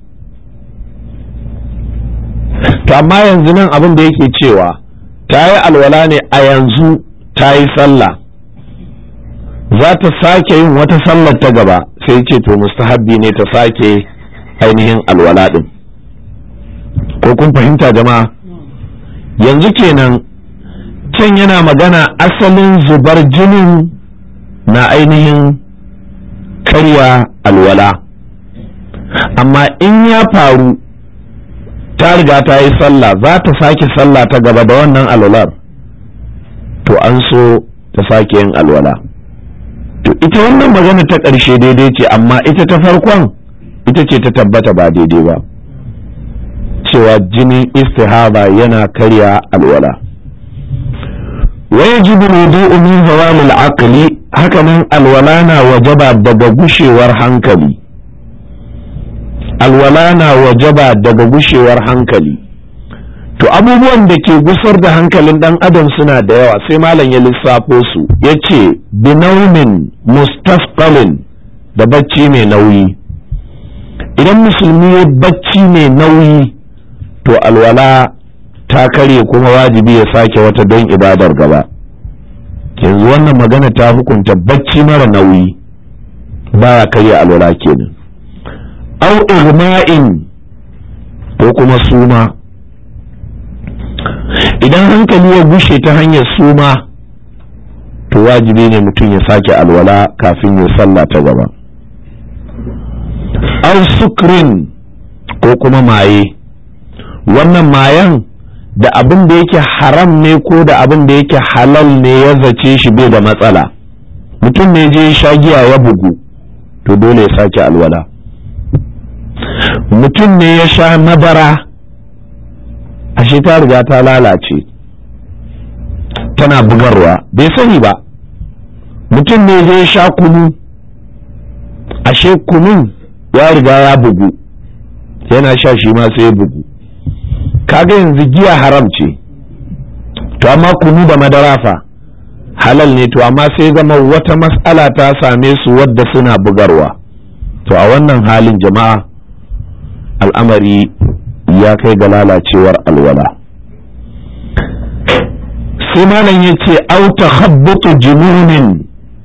To amma yanzu nan abin da yake cewa ta yi alwala ne a yanzu, ta yi sallah za ta sake yin wata sallar ta gaba sai ce to mustahabbi ne ta sake ainihin alwala din. Ko kun fahimta jama'a? Yanzu kenan can yana magana asalin zubar jinin na ainihin karya alwala, amma in ya faru ta riga ta yi sallah za ta sake sallah ta gaba da wannan alwalar, to an so ta sake yin alwala. To ita wannan magana ta ƙarshe daidai ce, amma ita ta farkon ita ce ta tabbata ba daidai ba, cewa jinin istihaba yana karya alwala. wa yajibu wudu'u min zawalil aqli, hakanan alwala na wajaba daga gushewar hankali, alwala na wajaba daga gushewar hankali. To abubuwan da ke gusar da hankalin dan adam suna da yawa, sai malam ya lissafo su, yace binaumin mustafqalin, da bacci mai nauyi. Idan musulmi ya bacci mai nauyi to alwala ta karye, kuma wajibi ya sake wata don ibadar gaba. Yanzu wannan magana ta hukunta bacci mara nauyi baya karye alwala kenan. Au igma'in, ko kuma suma, idan hankali ya gushe ta hanyar suma to wajibi ne mutum ya sake alwala kafin ya sallah ta gaba. Au sukrin, ko kuma maye, wannan mayan da abin da yake haram ne ko da abin da yake halal ne ya zace shi bai da matsala. Mutum ne je sha giya ya bugu to dole ya sake alwala. Mutum ne ya sha madara ashe ta riga ta lalace tana bugarwa bai sani ba. Mutum ne zai sha kunu ashe kunun ya riga ya bugu, yana sha shi ma sai ya bugu. Kaga yanzu giya haram ce, to amma kunu da madara fa halal ne, to amma sai zama wata mas'ala ta same su wadda suna bugarwa. To a wannan halin jama'a al'amari ya kai ga lalacewar alwala. Sai malam ya ce au takhabbutu jununin,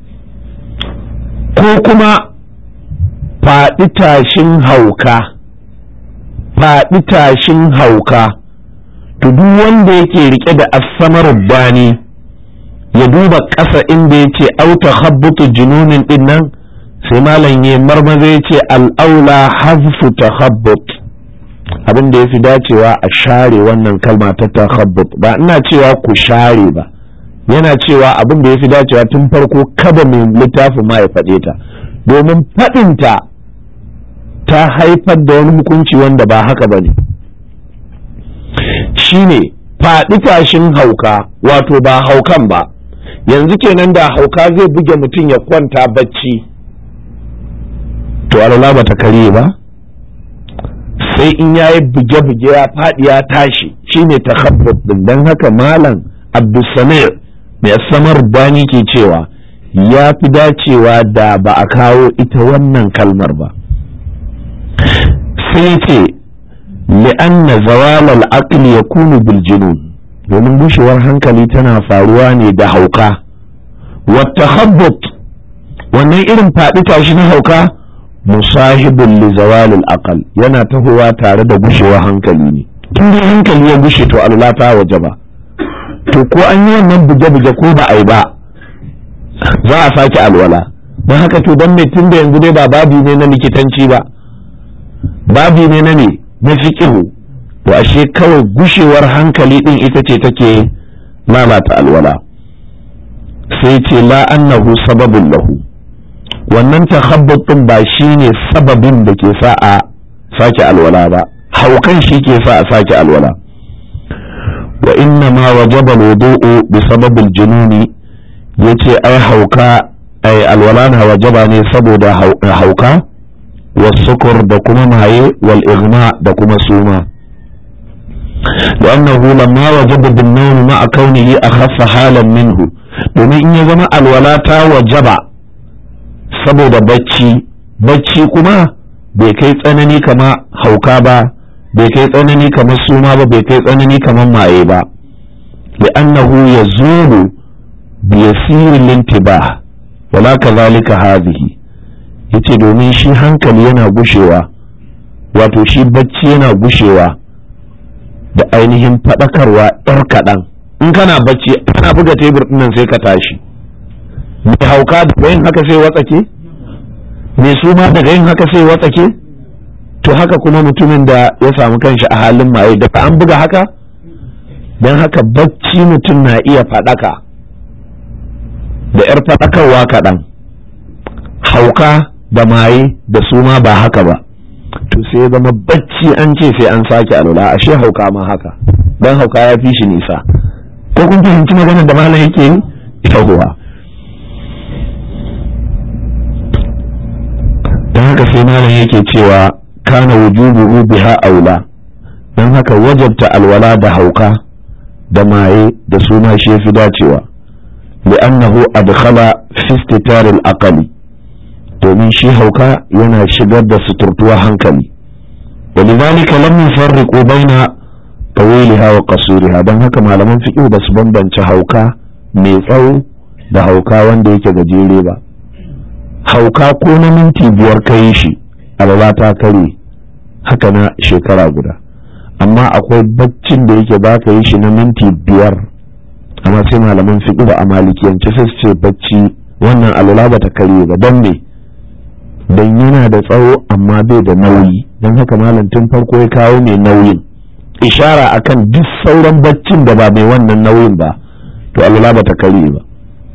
ko kuma faɗi tashin hauka, faɗi tashin hauka. To duk wanda yake rike da asamar bani ya duba ƙasa inda ya ce au takhabbutu jununin din nan, sai malam ya marmaza ya ce al'aula hazfu takhabbut, abin da ya fi dacewa a share wannan kalma ta takhabbut. Ba ina cewa ku share ba, yana cewa abin da ya fi dacewa tun farko kada mai littafin ma ya faɗe ta, domin faɗinta ta haifar da wani hukunci wanda ba haka ba ne. Shi ne faɗi tashin hauka, wato ba haukan ba. Yanzu kenan da hauka zai buge mutum ya kwanta bacci, to alwala ba ta kare ba, sai in ya yi buge-buge ya faɗi ya tashi, shi ne takhabbut din. Don haka malam Abdulsamir mai samar dani ke cewa ya fi dacewa da ba a kawo ita wannan kalmar ba. Sai ce li'anna zawal al-aql yakunu bil junun domin gushewar hankali tana faruwa ne da hauka wa takhabbut wannan irin faɗi tashi na hauka musahibun li zawal al-aql yana tahowa tare da gushewar hankali ne tun da hankali ya gushe to Allah ta wajaba to ko an yi wannan buge-buge ko ba a yi ba za a sake alwala don haka to don mai tun da yanzu dai ba babi ne na likitanci ba babi ne na ne na fiqhu to ashe kawai gushewar hankali din ita ce take lalata alwala sai ce la annahu sababun lahu wannan takhabbut din ba shine sababin da ke sa a sake alwala ba haukan shi ke sa a sake alwala wa inna ma wajaba alwudu'u bi sababil jununi yace ai hauka ai alwala na wajaba ne saboda hauka wasukur da kuma maye wal igma da kuma suma لأنه لما وجب بالنوم مع كونه أخف حالا منه domin in ya zama alwala ta wajaba saboda bacci bacci kuma bai kai tsanani kama hauka ba bai kai tsanani kamar suma ba bai kai tsanani kamar maye ba li'annahu yazulu bi yasir al-intibah wala kadhalika hadhihi yace domin shi hankali yana gushewa wato shi bacci yana gushewa da ainihin fadakarwa yar kadan in kana bacci kana buga tebur din nan sai ka tashi mai hauka daga yin haka sai watsake mai suma daga yin haka sai watsake to haka kuma mutumin da ya samu kanshi a halin maye da an buga haka don haka bacci mutum na iya fadaka da yar fadakarwa kaɗan hauka da maye da suma ba haka ba to sai ya zama bacci an ce sai an sake alwala ashe hauka ma haka don hauka ya fi shi nisa ko kun fahimci maganar da malam yake yi ita kuwa don haka sai malam yake cewa kana wujubuhu biha aula don haka wajabta alwala da hauka da maye da suna shi yafi dacewa li'annahu adkhala fi istitar al-aqli domin shi hauka yana shigar da suturtuwa hankali ولذلك لم يفرقوا بين طويلها وقصيرها don haka malaman fiqh ba su bambance hauka mai tsawo da hauka wanda yake gajere ba hauka ko na minti biyar kai shi alwala ta kare haka na shekara guda amma akwai baccin da yake ba ka yi shi na minti biyar amma sai malaman fiqh da amalikiyance sai su ce bacci wannan alwala ba ta kare ba don me dan yana da tsawo amma bai da nauyi don haka malam tun farko ya kawo mai nauyin ishara akan duk sauran baccin da ba mai wannan nauyin ba to alwala ba ta kare ba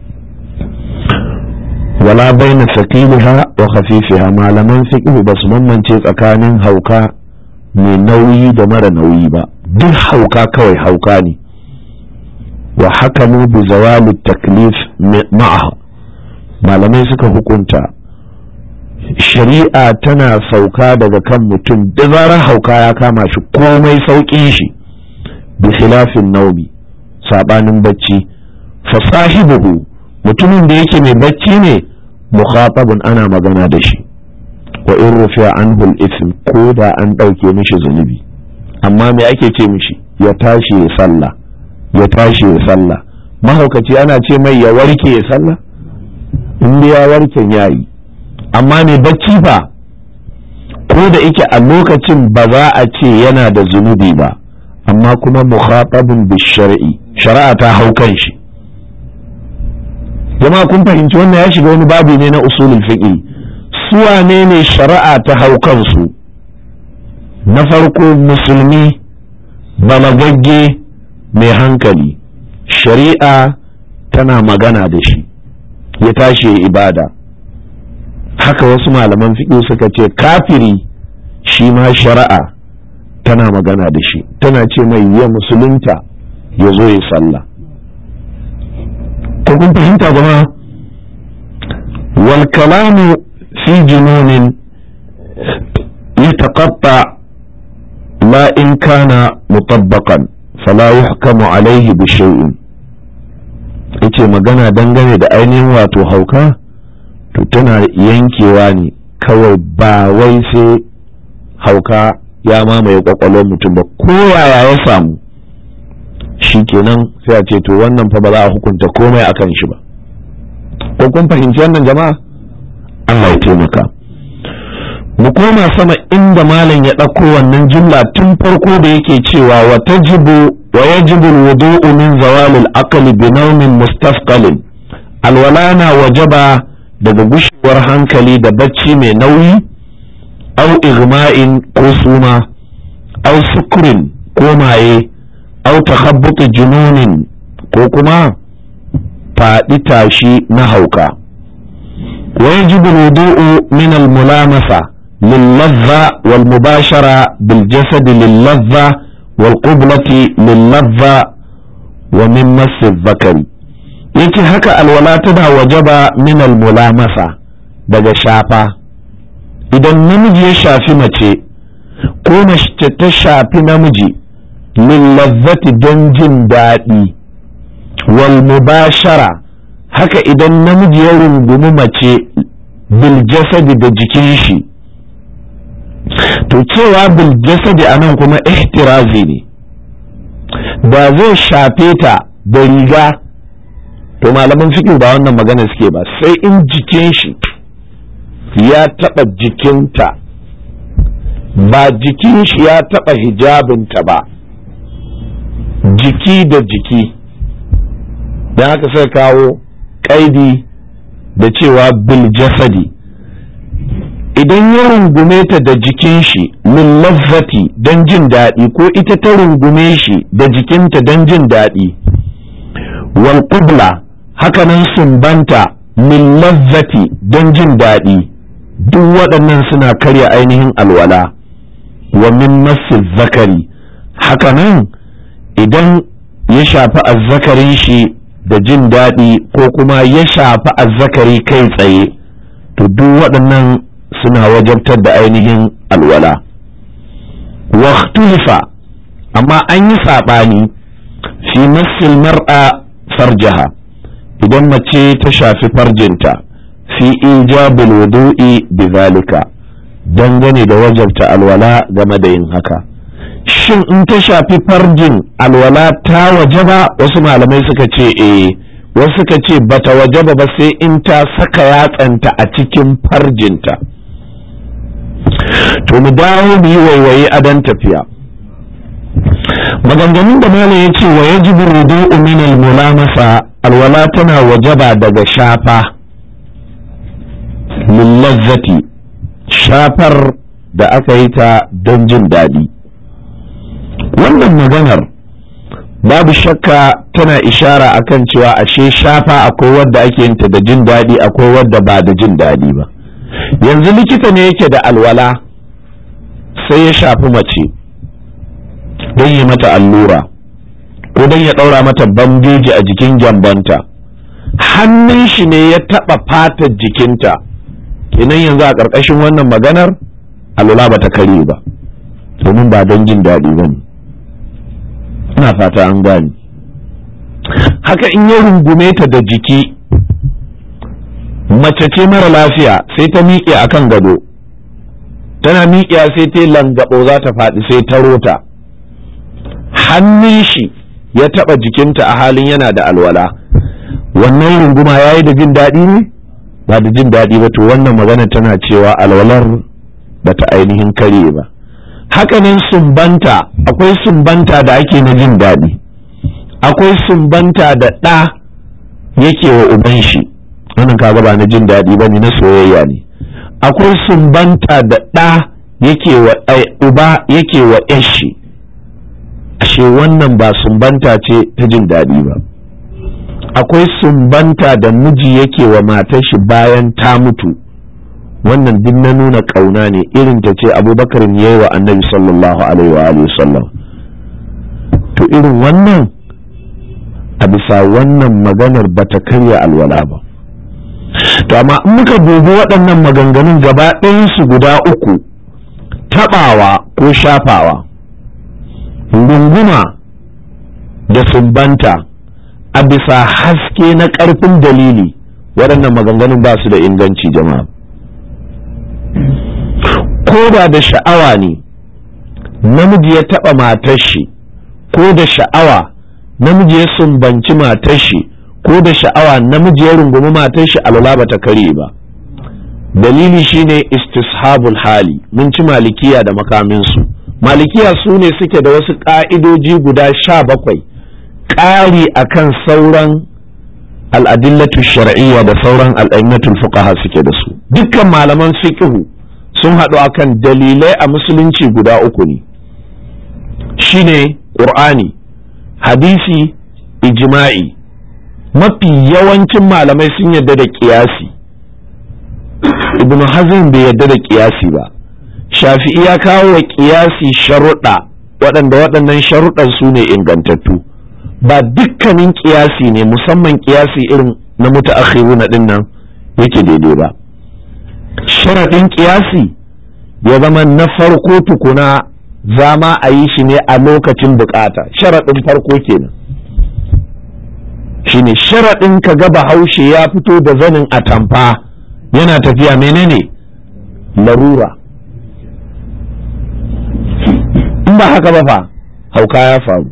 wala baina sakiliha wa khafifiha malaman fiqh ba su mamance tsakanin hauka mai nauyi da mara nauyi ba duk hauka kawai hauka ne wa hakamu bi zawali taklif ma'a malamai suka hukunta shari'a tana sauka daga kan mutum da zarar hauka ya kama shi komai sauƙin shi bi khilafin naumi sabanin bacci fa sahibuhu mutumin da yake mai bacci ne mukhatabun ana magana da shi wa in rufi'a anhu al-ithm ko da an dauke mishi zunubi amma me ake ce mishi ya tashi ya sallah ya tashi ya sallah mahaukaci ana ce mai ya warke ya sallah in ya warke yayi amma mai bacci fa ko da yake a lokacin ba za a ce yana da zunubi ba amma kuma mukhatabun bi shar'i shari'a ta hau kan shi jama'a kun fahimci wannan ya shiga wani babu ne na usulul fiqh su wane ne shari'a ta hau kansu na farko musulmi balagagge mai hankali shari'a tana magana da shi ya tashi ibada haka wasu malaman fiqh suka ce kafiri shi ma shari'a tana magana da shi tana ce mai ya musulunta ya zo ya sallah ko kun fahimta jama'a wal kalamu fi jununin yataqatta la in kana mutabbaqan fala yuhkamu alayhi bi shay'in yace magana dangane da ainihin wato hauka to tana yankewa ne kawai ba wai sai hauka ya mamaye kwakwalwar mutum ba, ko yaya ya samu shi kenan sai a ce to wannan fa ba za a hukunta komai akan shi ba. Ko kun fahimci wannan jama'a? Allah ya taimaka. Mu koma sama inda malam ya ɗauko wannan jumla tun farko da yake cewa wa tajibu wa yajibu alwudu'u min zawal al-aql bi nawmin mustafqal. Alwala na wajaba daga gushewar hankali da bacci mai nauyi, au igma'in ko suma, au sukrin ko maye, au takhabbut jununin ko kuma faɗi tashi na hauka. Wa yajibu alwudu'u min al-mulamasa لللذة والمباشرة بالجسد لللذة والقبلة لللذة ومن مس الذكر. yace haka alwala tana wajaba min almulamasa daga shafa. Idan namiji ya shafi mace ko mace ta shafi namiji lillazzati don jin daɗi, wal mubashara haka idan namiji ya rungumi mace bil jasadi da jikin shi. To cewa bil jasadi anan kuma ihtirazi ne, ba zai shafe ta da riga, to malaman fiqh ba wannan magana suke ba, sai in jikin shi ya taba jikinta, ba jikin shi ya taba hijabinta ba, jiki da jiki. Dan haka sai kawo kaidi da cewa bil jasadi. Idan ya rungume ta da jikin shi min lazzati don jin daɗi, ko ita ta rungume shi da jikinta don jin daɗi, wal qubla hakanan sumbanta min lazzati don jin daɗi, duk waɗannan suna karya ainihin alwala. Wa min massi zakari hakanan idan ya shafi azzakarin shi da jin daɗi ko kuma ya shafi azzakari kai tsaye, to duk waɗannan suna wajabtar da ainihin alwala. Waqtulifa amma an yi saɓani fi massil mar'a farjaha, idan mace ta shafi farjinta, fi ijabul wudu'i bizalika, dangane da wajabta alwala game da yin haka. Shin in ta shafi farjin alwala ta wajaba? Wasu malamai suka ce eh, wasu suka ce bata wajaba ba sai in ta saka yatsanta a cikin farjinta. To mu dawo mu yi waiwaye a dan tafiya. Maganganun da malam ya ce wa yajibu wudu'u min al-mulamasa, alwala tana wajaba daga shafa, lillazzati shafar da aka yi ta don jin daɗi. Wannan maganar babu shakka tana ishara akan cewa ashe shafa akwai wadda ake yin ta da jin daɗi, akwai wadda ba da jin daɗi ba. Yanzu likita ne yake da alwala sai ya shafi mace don yi mata allura ko don ya ɗaura mata bandeji a jikin gyambanta, hannun shi ne ya taɓa fatar jikinta, kenan yanzu a ƙarƙashin wannan maganar alwala ba ta kare ba, domin ba don jin daɗi ba ne. Ina fata an gane. Haka in ya rungume ta da jiki, mace ce mara lafiya sai ta miƙe a kan gado, tana miƙiya sai ta langaɓo za ta faɗi sai ta rota, hannun shi ya taɓa jikinta a halin yana da alwala, wannan runguma ya yi da jin daɗi ne? Ba da jin daɗi ba. To wannan magana tana cewa alwalar ba ta ainihin kare ba. Hakanan sumbanta, akwai sumbanta da ake na jin daɗi, akwai sumbanta da ɗa yake wa uban shi, wannan kaga ba na jin daɗi ba ne, na soyayya ne. Akwai sumbanta da ɗa yake wa uba yake wa ƴar shi, ashe wannan ba sumbanta ce ta jin daɗi ba. Akwai sumbanta da miji yake wa matar shi bayan ta mutu, wannan duk na nuna ƙauna ne, irin ta ce Abubakar ya yi wa Annabi sallallahu alaihi wa alihi sallam. To irin wannan, a bisa wannan maganar bata karya alwala ba. To amma in muka dubi waɗannan maganganun gaba ɗayansu guda uku, taɓawa ko shafawa, runguma da sumbanta, a bisa haske na ƙarfin dalili, waɗannan maganganun ba su da inganci jama'a. Ko da da sha'awa ne, namiji ya taɓa matar shi ko da sha'awa namiji ya sumbanci matar shi ko da sha'awa namiji ya rungumi matar shi alwala bata kare ba. Dalili shine istishabul hali. Mun ci malikiya da makaminsu. Malikiya su ne suke da wasu ƙa'idoji guda sha bakwai ƙari akan sauran al'adillatu shar'iyya da sauran al'aimatul fuqaha suke da su. Dukkan malaman fiqhu sun haɗu akan dalilai a musulunci guda uku ne, shine Qur'ani, hadisi, ijma'i. Mafi yawancin malamai sun yarda da ƙiyasi. Ibn Hazm bai yarda da ƙiyasi ba. Shafi'i ya kawo wa ƙiyasi sharuɗa waɗanda waɗannan sharuɗan su ne ingantattu. Ba dukkanin ƙiyasi ne, musamman ƙiyasi irin na mutaakhiruna ɗin nan yake daidai ba. Sharaɗin ƙiyasi ya zama na farko tukuna zama a yi shi ne a lokacin bukata. Sharaɗin farko kenan shine sharaɗin ka ga Bahaushe ya fito da zanin atamfa yana tafiya menene larura. In ba haka ba fa hauka ya faru.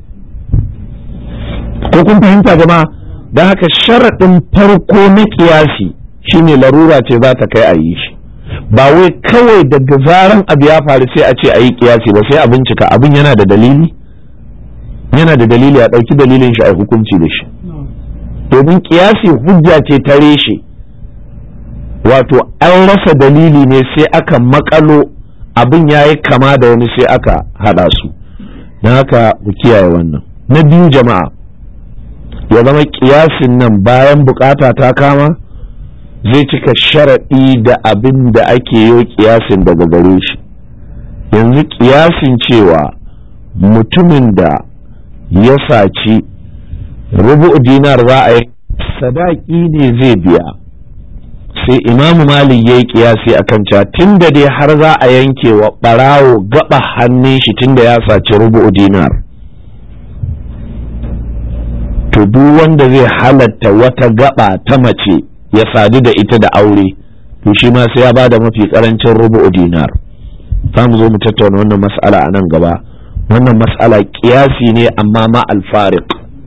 Ko kun fahimta jama'a? Don haka sharaɗin farko na kiyasi shine larura ce za ta kai a yi shi, ba wai kawai daga zaran abu ya faru sai a ce a yi kiyasi ba, sai a bincika abin yana da dalili, yana da dalili a ɗauki dalilin shi a hukunci da shi. Domin kiyasi hujja ce ta reshe, wato an rasa dalili ne sai aka makalo abin ya yi kama da wani sai aka haɗa su. Don haka ku kiyaye wannan. Na biyu jama'a, ya zama kiyasin nan bayan bukata ta kama zai cika sharaɗi da abin da ake yi kiyasin daga gare shi. Yanzu kiyasin cewa mutumin da ya saci rubu dinar za a yi sadaki ne zai biya, sai Imamu Malik ya yi kiyasi a kan cewa tun da dai har za a yanke wa ɓarawo gaba hannun shi tun da ya saci rubu dinar, to duk wanda zai halatta wata gaba ta mace ya sadu da ita da aure, to shi ma sai ya bada mafi karancin rubu dinar. Za mu zo mu tattauna wannan mas'ala a nan gaba. Wannan mas'ala kiyasi ne amma ma alfariq.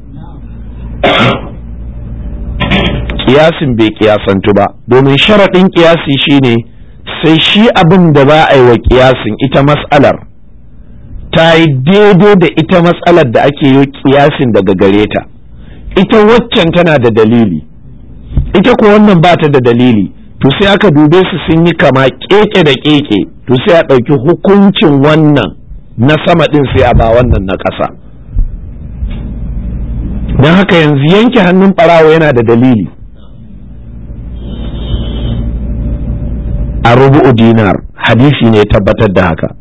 Kiyasin bai kiyasantu ba, domin sharaɗin kiyasi shine sai shi abin da za a yi wa kiyasin ita mas'alar ta yi daidai da ita mas'alar da ake yi kiyasin daga gare ta. Ita waccan tana da dalili, ita ko wannan ba ta da dalili, to sai aka dube su sun yi kama keke da keke, to sai a ɗauki hukuncin wannan na sama ɗin sai a ba wannan na ƙasa. Don haka yanzu yanke hannun ɓarawo yana da dalili a rubu'u dinar, hadisi ne tabbatar da haka.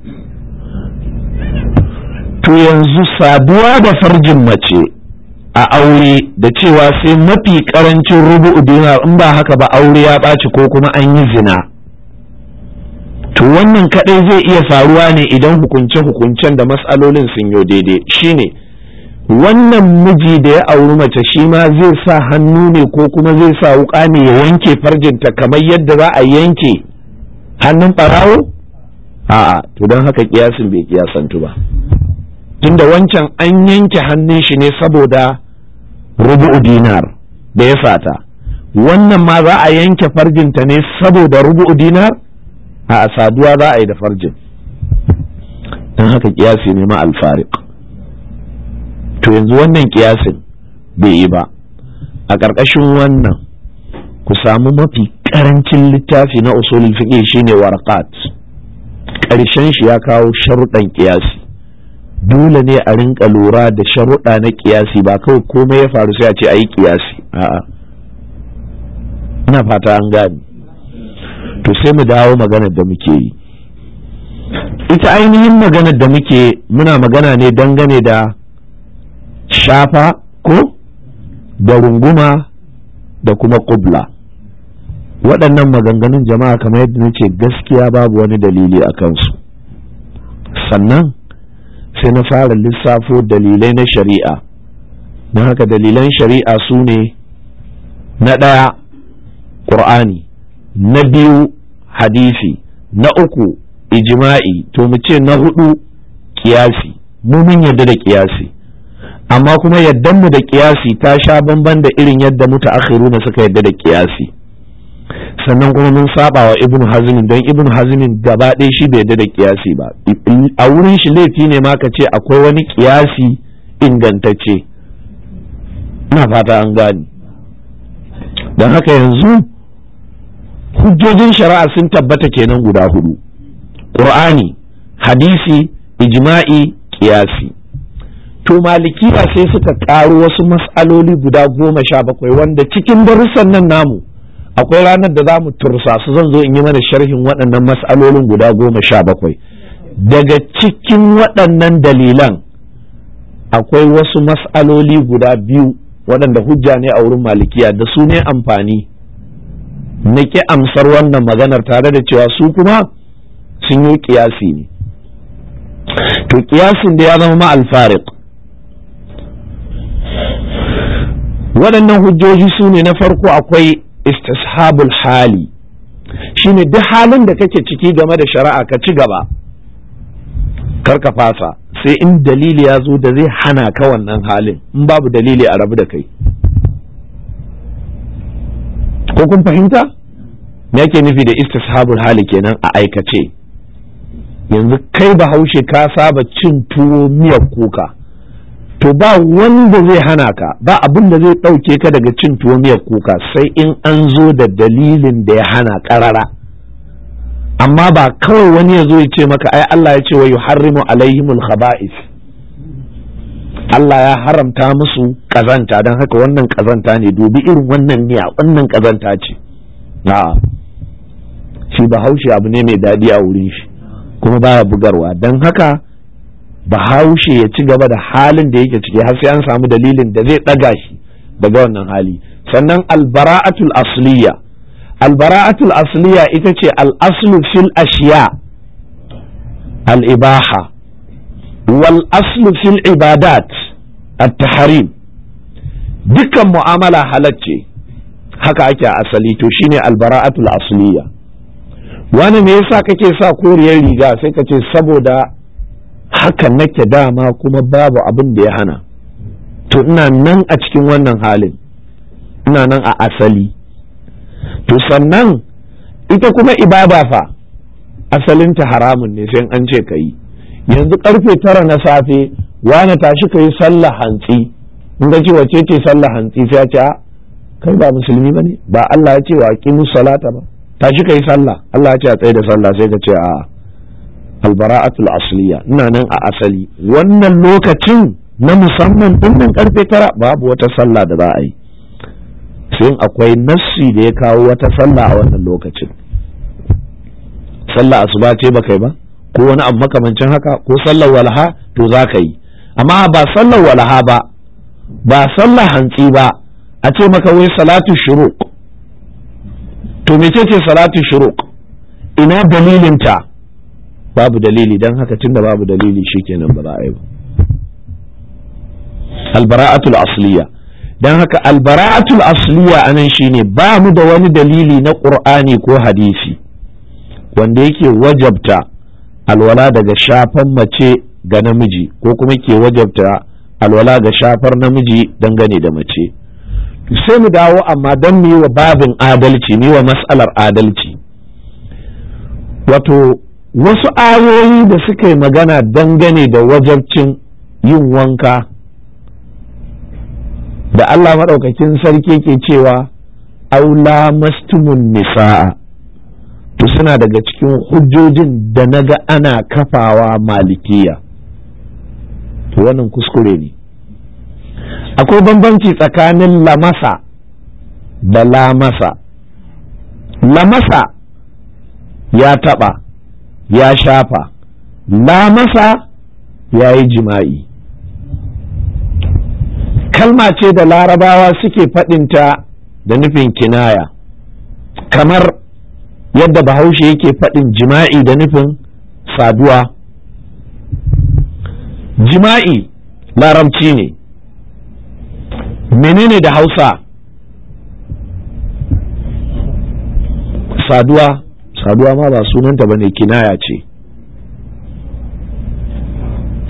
To yanzu saduwa da farjin mace a aure da cewa sai mafi karancin rubu'u dinar, in ba haka ba aure ya ɓaci ko kuma an yi zina, to wannan kadai zai iya faruwa ne idan hukunce-hukuncen da matsalolin sun yi daidai. Shine wannan miji da ya auri mace shi ma zai sa hannu ne ko kuma zai sa wuka ne ya yanke farjinta kamar yadda za a yanke hannun ɓarawo? A'a, to don haka kiyasin bai kiyasantu ba, tunda wancan an yanke hannun shi ne saboda rubu'u dinar da ya sata, wannan ma za a yanke farjinta ne saboda rubu'u dinar, a saduwa za a yi da farjin. don haka kiyasi ne ma alfariq. to yanzu wannan kiyasin bai yi ba. A ƙarƙashin wannan ku samu mafi ƙarancin littafi na usulul fiqh shine warqat, ƙarshen shi ya kawo sharuɗan kiyasi. Dole ne a rinka lura da sharuɗa na kiyasi, ba kawai komai ya faru sai a ce ayi kiyasi. A'a, ina fata an gane. To sai mu dawo maganar da muke yi. Ita ainihin maganar da muke muna magana ne dangane da shafa ko da runguma da kuma qubla. Waɗannan maganganun jama'a kamar yadda nace gaskiya babu wani dalili a kansu. Sannan sai na fara lissafo dalilai na shari'a. Don haka dalilan shari'a su ne: na ɗaya ƙur'ani, na biyu hadisi, na uku ijma'i, to mu ce na hudu kiyasi, mu mun yadda da kiyasi, amma kuma yaddan mu da kiyasi ta sha bamban da irin yadda mutaakhiruna suka yadda da kiyasi. Sannan kuma mun saba wa ibnu hazmin, don ibnu hazmin gaba ɗaya shi bai yadda da kiyasi ba. A wurin shi laifi ne ma ka ce akwai wani kiyasi ingantacce. Ina fata an gani. Don haka yanzu hujjojin shari'a sun tabbata kenan guda hudu: Qur'ani, hadisi, ijma'i, kiyasi. To malikiya sai suka ƙaro wasu mas'aloli guda goma sha bakwai wanda cikin darussan nan namu akwai ranar da za mu tursa su, zan zo in yi mana sharhin waɗannan mas'alolin guda goma sha bakwai. Daga cikin waɗannan dalilan akwai wasu mas'aloli guda biyu waɗanda hujja ne a wurin malikiya, da su ne amfani na ƙi amsar wannan maganar tare da cewa su kuma sun yi ƙiyasi ne. To ƙiyasin da ya zama ma alfariq. Waɗannan hujjoji su ne: na farko akwai istishabul hali, shine duk halin da kake ciki game da shari'a ka ci gaba, kar ka fasa sai in dalili ya zo da zai hana ka wannan halin, in babu dalili a rabu da kai. Ko kun fahimta me yake nufi da istishabul hali kenan a aikace? Yanzu kai Bahaushe ka saba cin tuwo miyar kuka, to ba wanda zai hana ka, ba abin da zai ɗauke ka daga cin tuwo miyar kuka sai in an zo da dalilin da ya hana ƙarara. Amma ba kawai wani ya zo ya ce maka ai Allah ya ce wa yuharrimu alaihimul khaba'is, Allah ya haramta musu kazanta, don haka wannan kazanta ne, dubi irin wannan miya, wannan kazanta ce. A'a, shi Bahaushe abu ne mai daɗi a wurin shi kuma baya bugarwa, don haka Bahaushe ya ci gaba da halin da yake ciki har sai an samu dalilin da zai ɗaga shi daga wannan hali. Sannan albara'atul asliya, albara'atul asliya ita ce al'aslu fil ashiya al-ibaha wal aslu fil ibadat at-tahrim. Dukkan mu'amala halacce, haka ake a asali, to shine albara'atul asliya. Wani me yasa kake sa koriyar riga? Sai ka ce saboda haka nake dama kuma babu abin da ya hana, to ina nan a cikin wannan halin, ina nan a asali. To sannan ita kuma ibada fa asalinta haramun ne sai an ce ka yi. Yanzu karfe tara na safe wani tashi ka yi sallah hantsi, in ga ce wace ce sallah hantsi? sai ya ce kai ba musulmi ba ne, ba Allah ya ce wa aqimus salata ba, tashi ka yi sallah, Allah ya ce a tsaye da sallah, sai ka ce a albara'atul asliya, ina nan a asali. Wannan lokacin na musamman din nan karfe tara babu wata sallah da za a yi, sai akwai nassi da ya kawo wata sallah a wannan lokacin. Sallah asuba ce ba kai ba, ko wani abu makamancin haka, ko sallar walaha, to za ka yi. Amma ba sallar walaha ba, ba sallar hantsi ba, a ce maka wai salatu shuruq. To mecece salatu shuruq? Ina dalilinta? Babu dalili, don haka tunda babu dalili shikenan ba za a yi ba. Albara'atul asliya, don haka albara'atul asliya anan shine ba mu da wani dalili na Qur'ani ko hadisi wanda yake wajabta alwala daga shafan mace ga namiji, ko kuma ke wajabta alwala ga shafar namiji dangane da mace. Sai mu dawo amma don mu yi wa babin adalci, mu yi wa mas'alar adalci. Wato wasu ayoyi da suka yi magana dangane da wajabcin yin wanka da Allah maɗaukakin sarki ke cewa aula mastumun nisa'a, to suna daga cikin hujjojin da naga ana kafawa malikiya, to wannan kuskure ne. Akwai bambanci tsakanin lamasa da lamasa. Lamasa ya taɓa, ya shafa, lamasa ya yi jima'i. Kalma ce da larabawa suke faɗinta da nufin kinaya, kamar yadda bahaushe yake faɗin jima'i da nufin saduwa. Jima'i larabci ne, menene da hausa? Saduwa. Saduwa ma ba sunanta bane, kinaya ce.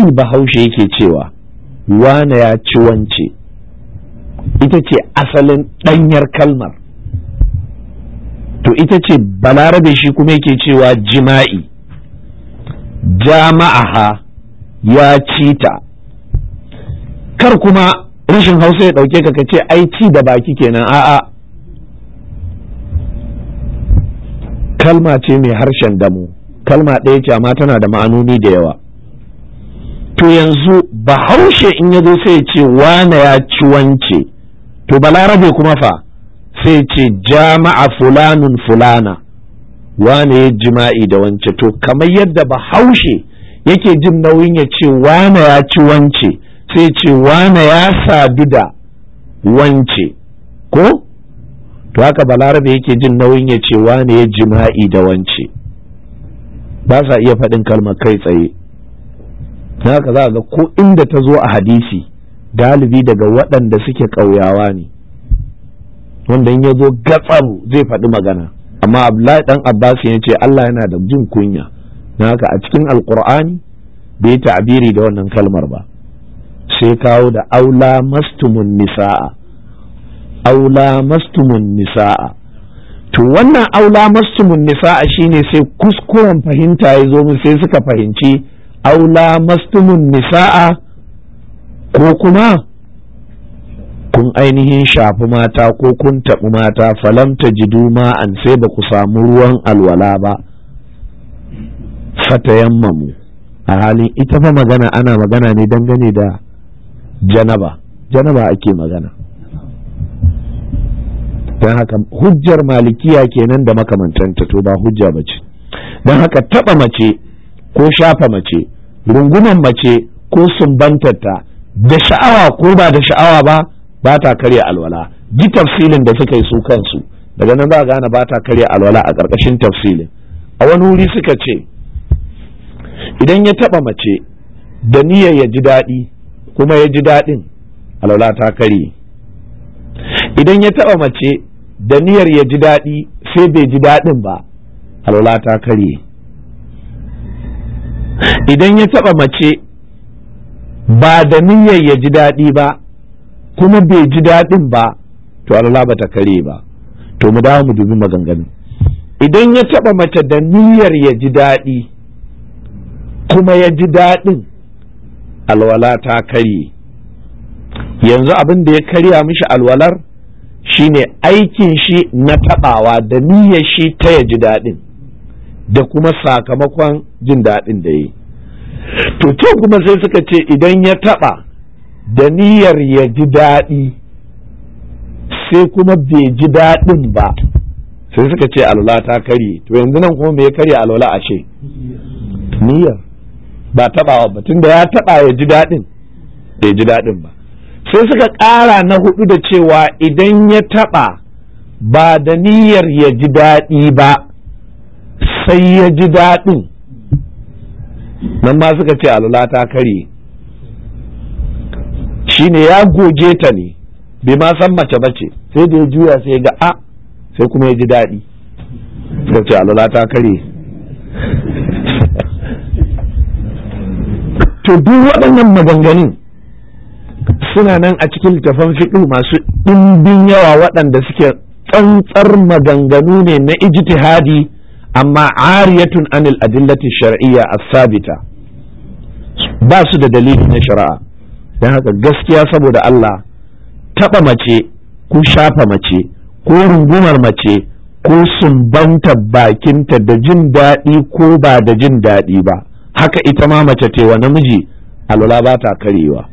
ci bahaushe yake cewa wane ya ci wance, ita ce asalin ɗanyar kalmar, to ita ce balarabe shi kuma yake cewa jima'i. Jama'aha ya ci ta. Kar kuma rashin hausa ya ɗauke ka ka ce ai ci da baki kenan, a'a, kalma ce mai harshen damu, kalma ɗaya ce amma tana da ma'anoni da yawa. To yanzu bahaushe in ya zo sai ya ce wane ya ci wance, to balarabe kuma fa sai ce jama'a fulanun fulana, wane ya jima'i da wance. To kamar yadda bahaushe yake jin nauyin ya ce wane ya ci wance, sai ce wane ya sadu da wance, ko? To haka balarabe yake jin nauyin ya ce wane ya jima'i da wance, ba sa iya faɗin kalmar kai tsaye. haka za ga ko inda ta zo a hadisi galibi daga waɗanda suke ƙauyawa ne, wanda in ya zo gatsaru zai faɗi magana. Amma Abdullahi dan Abbas ya ce Allah yana da jin kunya, na haka a cikin alkur'ani bai ta'abiri da wannan kalmar ba, sai kawo da aula mastumun nisa'a, aula mastumun nisa'a. To wannan aula mastumun nisa'a shine sai kuskuren fahimta ya zo mu, sai suka fahimci aula mastumun nisa'a ko kuma kun ainihin shafi mata ko kun taɓi mata, falam tajidu ma'an, sai ba ku samu ruwan alwala ba, fatayammamu. A halin ita fa magana ana magana ne dangane da janaba, janaba ake magana. Don haka hujjar malikiya kenan da makamantanta, to ba hujja ba ce. Don haka taɓa mace ko shafa mace, runguman mace ko sumbantarta da sha'awa ko ba da sha'awa ba, ba ta karya alwala. Ji tafsilin da suka yi su kansu, daga nan za a gane ba ta karya alwala a ƙarƙashin tafsilin. A wani wuri suka ce idan ya taɓa mace da niyyar ya ji daɗi kuma ya ji daɗin, alwala ta karye. Idan ya taɓa mace da niyyar ya ji daɗi sai bai ji daɗin ba, alwala ta karye. Idan ya taɓa mace ba da niyyar ya ji daɗi ba kuma bai ji daɗin ba, to alwala ba ta karye ba. To mu dawo mu dubi maganganu. Idan ya taɓa mace da niyyar ya ji daɗi kuma ya ji daɗin, alwala ta karye. Yanzu abin da ya karya mishi alwalar shine aikin shi na taɓawa da niyyar shi ta ya ji daɗin da kuma sakamakon jin daɗin da yi. To ce kuma sai suka ce idan ya taɓa da niyyar ya ji daɗi sai kuma bai ji daɗin ba, sai suka ce alwala ta karye. To yanzu nan kuma me ya karya alwala a ce? Niyyar, ba taɓawa ba, tunda ya taɓa ya ji daɗin bai ji daɗin ba. Sai suka ƙara na hudu da cewa idan ya taɓa ba da niyyar ya ji daɗi ba sai ya ji daɗin, nan ma suka ce alwala ta karye. Shi ne ya goge ta ne, bai ma san mace ba ce, sai da ya juya sai ga a, sai kuma ya ji daɗi, suka ce alwala ta karye. To duk waɗannan maganganun suna nan a cikin littafan fiqh masu ɗimbin yawa waɗanda suke tsantsar maganganu ne na ijtihadi, amma ariyatun anil adillati shar'iyya as-sabita, ba su da dalili na shari'a. don haka gaskiya saboda Allah, taɓa mace ko shafa mace ko rungumar mace ko sumbanta bakinta da jin daɗi ko ba da jin daɗi ba, haka ita ma mace tewa namiji alwala ba ta karewa.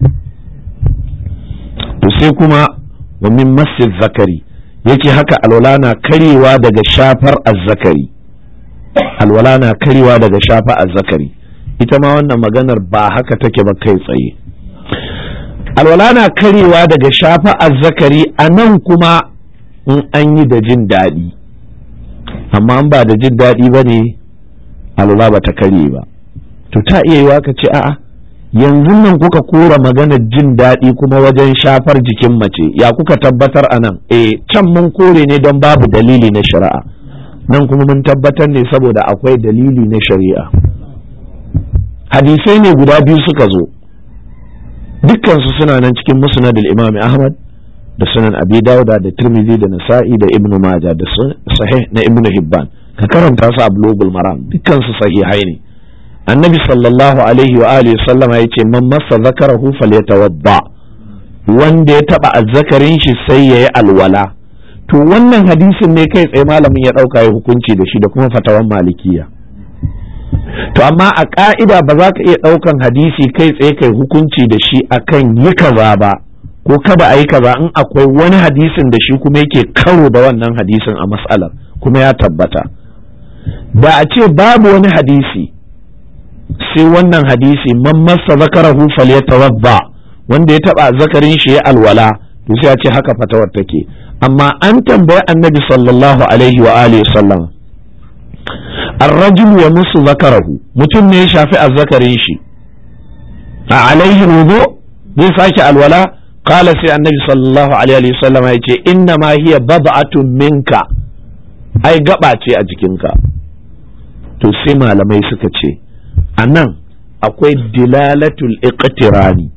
To sai kuma wa min masjid zakari, yake haka alwala na karewa daga shafar azzakari, alwala na karewa daga shafa azzakari. Ita ma wannan maganar ba haka take ba kai tsaye. Alwala na karewa daga shafa azzakari a nan kuma in an yi da jin daɗi, amma an ba da jin daɗi ba ne alwala ba ta kare ba. To ta iya yiwa ka ce a'a yanzu nan kuka kora maganar jin daɗi kuma wajen shafar jikin mace, ya kuka tabbatar a nan? Eh, can mun kore ne don babu dalili na shari'a, nan kuma mun tabbatar ne saboda akwai dalili na shari'a. hadisai ne guda biyu suka zo, dukkansu suna nan cikin musnad al-imam Ahmad da sunan Abi Dawud da Tirmidhi da Nasa'i da Ibn Majah da sahih na Ibn Hibban, ka karanta su a Bulughul Maram, dukkansu sahihai ne. annabi sallallahu alaihi wa alihi sallama yace man massa zakarahu falyatawadda, wanda ya taba azzakarin shi sai yayi alwala. to wannan hadisin ne kai tsaye malamin ya dauka ya hukunci da shi da kuma fatawan malikiya. to amma a ka'ida ba za ka iya daukan hadisi kai tsaye kai hukunci da shi akan yi kaza ba ko kada a yi kaza in akwai wani hadisin da shi kuma yake karo da wannan hadisin a mas'alar kuma ya tabbata. da a ce babu wani hadisi sai wannan hadisi man massa zakarahu falyatawadda, wanda ya taba zakarin shi ya alwala, to sai a ce haka fatawar take. amma an tambayi annabi sallallahu alaihi wa alihi sallam, ar-rajulu yamussu zakarahu, mutum ne ya shafi azzakarin shi, a alaihi wudu, zai sake alwala? qala sai annabi sallallahu alaihi wa sallam ya ce inna ma hiya bad'atun minka, ai gaba ce a jikinka. to sai malamai suka ce a nan akwai dilalatul iqtirani.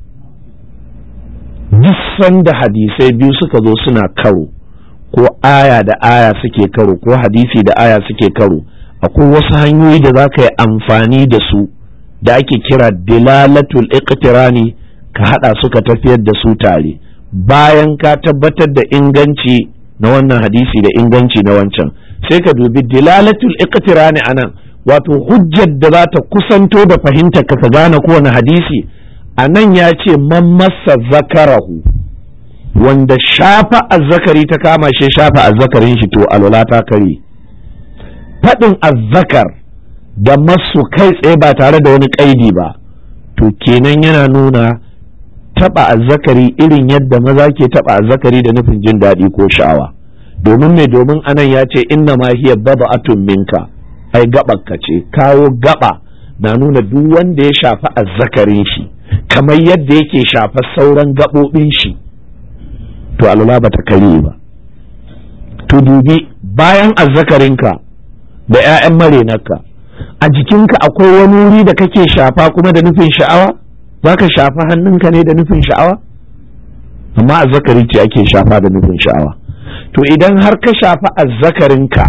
duk sanda hadisai biyu suka zo suna karo, ko aya da aya suke karo, ko hadisi da aya suke karo, akwai wasu hanyoyi da za ka yi amfani da su da ake kira dilalatul iqtirani, ka hada su ka tafiyar da su tare bayan ka tabbatar da inganci na wannan hadisi da inganci na wancan. sai ka dubi dilalatul iqtirani anan, wato hujjar da za ta kusanto da fahimtar ka gane kowane hadisi. a nan ya ce man massa zakarahu, wanda shafa azzakari ta kama shi shafa azzakarin shi, to alwala ta kare. faɗin azzakar da masu kai tsaye ba tare da wani ƙaidi ba, to kenan yana nuna taɓa azzakari irin yadda maza ke taɓa azzakari da nufin jin daɗi ko sha'awa. domin me domin anan ya ce inna ma hiya bad'atun minka, ai gaɓarka ce. kawo gaɓa na nuna duk wanda ya shafi azzakarin shi kamar yadda yake shafa sauran gaɓoɓin shi, to alwala ba ta kare ba. to dubi bayan azzakarinka da 'ya'yan marenarka, a jikinka akwai wani wuri da kake shafa kuma da nufin sha'awa? za ka shafa hannunka ne da nufin sha'awa? amma azzakari ce ake shafa da nufin sha'awa. to idan har ka shafa azzakarinka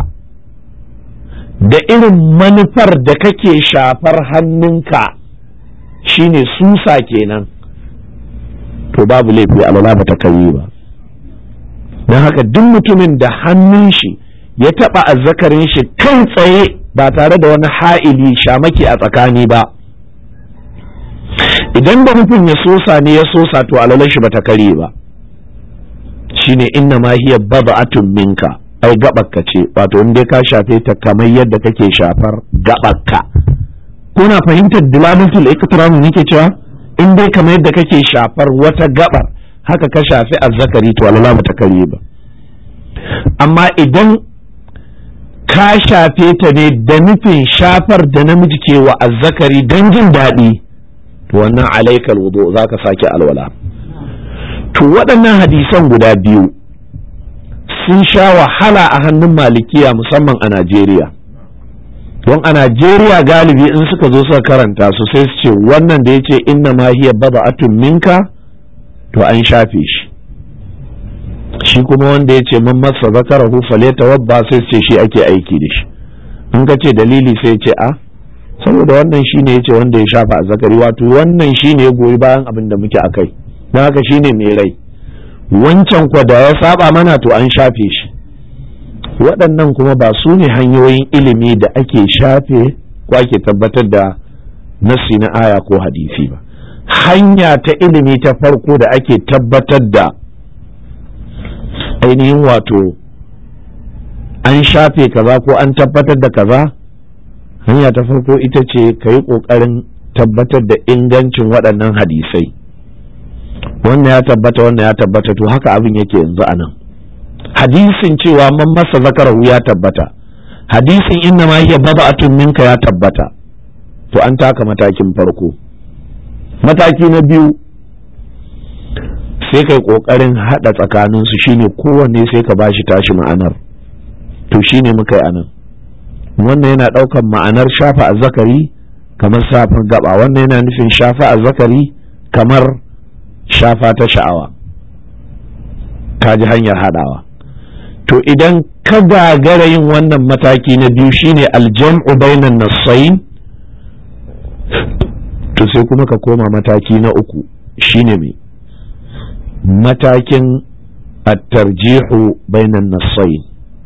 da irin manufar da kake shafar hannunka shine susa kenan, to babu laifi, alwala ba ta kare ba. don haka duk mutumin da hannun shi ya taɓa azzakarin shi kai tsaye ba tare da wani ha'ili shamaki a tsakani ba, idan da nufin ya sosa ne ya sosa, to alwalar shi ba ta kare ba. shine inna ma hiya bad'atun minka, ai gabakka ce, wato in dai ka shafe ta kamar yadda kake shafar gabakka. kuna fahimtar dilalatul iqtiran nake cewa in dai kamar yadda kake shafar wata gabar haka ka shafi azzakari, to alwala ba ta kare ba. amma idan ka shafe ta ne da nufin shafar da namiji ke wa azzakari don jin daɗi, to wannan alaikal wudu, za ka sake alwala. to waɗannan hadisan guda biyu sun sha wahala a hannun malikiya, musamman a Najeriya. don a Najeriya galibi in suka zo suka karanta su sai su ce wannan da ya ce inna ma hiya bad'atun minka, to an shafe shi. shi kuma wanda ya ce man massa zakarahu falyatawadda, sai su ce shi ake aiki da shi. in ka ce dalili sai ce a saboda wannan shine yace wanda ya shafa azzakari, wato wannan shine ya goyi bayan abin da muke akai, don haka shine mai rai. wancan kwa da ya saba mana, to an shafe shi. waɗannan kuma ba su ne hanyoyin ilimi da ake shafe ko ake tabbatar da nassi na aya ko hadisi ba. hanya ta ilimi ta farko da ake tabbatar da ainihin wato an shafe kaza ko an tabbatar da kaza, hanya ta farko ita ce ka yi ƙoƙarin tabbatar da ingancin waɗannan hadisai. wannan ya tabbata, wannan ya tabbata, to haka abin yake yanzu a nan. hadisin cewa man masa zakarahu ya tabbata, hadisin inna ma hiya bad'atun minka ya tabbata, to an taka matakin farko. mataki na biyu sai kai kokarin hada tsakanin su, shine kowanne sai ka bashi tashi ma'anar. to shine muka yi anan. wannan yana daukan ma'anar shafa azzakari, kamar shafar gaba, wannan yana nufin shafa azzakari kamar shafa ta sha'awa. ka ji hanyar hadawa. To idan ka gagara yin wannan mataki na biyu shine aljam'u bainan nassain, to sai kuma ka koma mataki na uku shine mai matakin at-tarjihu bainan nassain,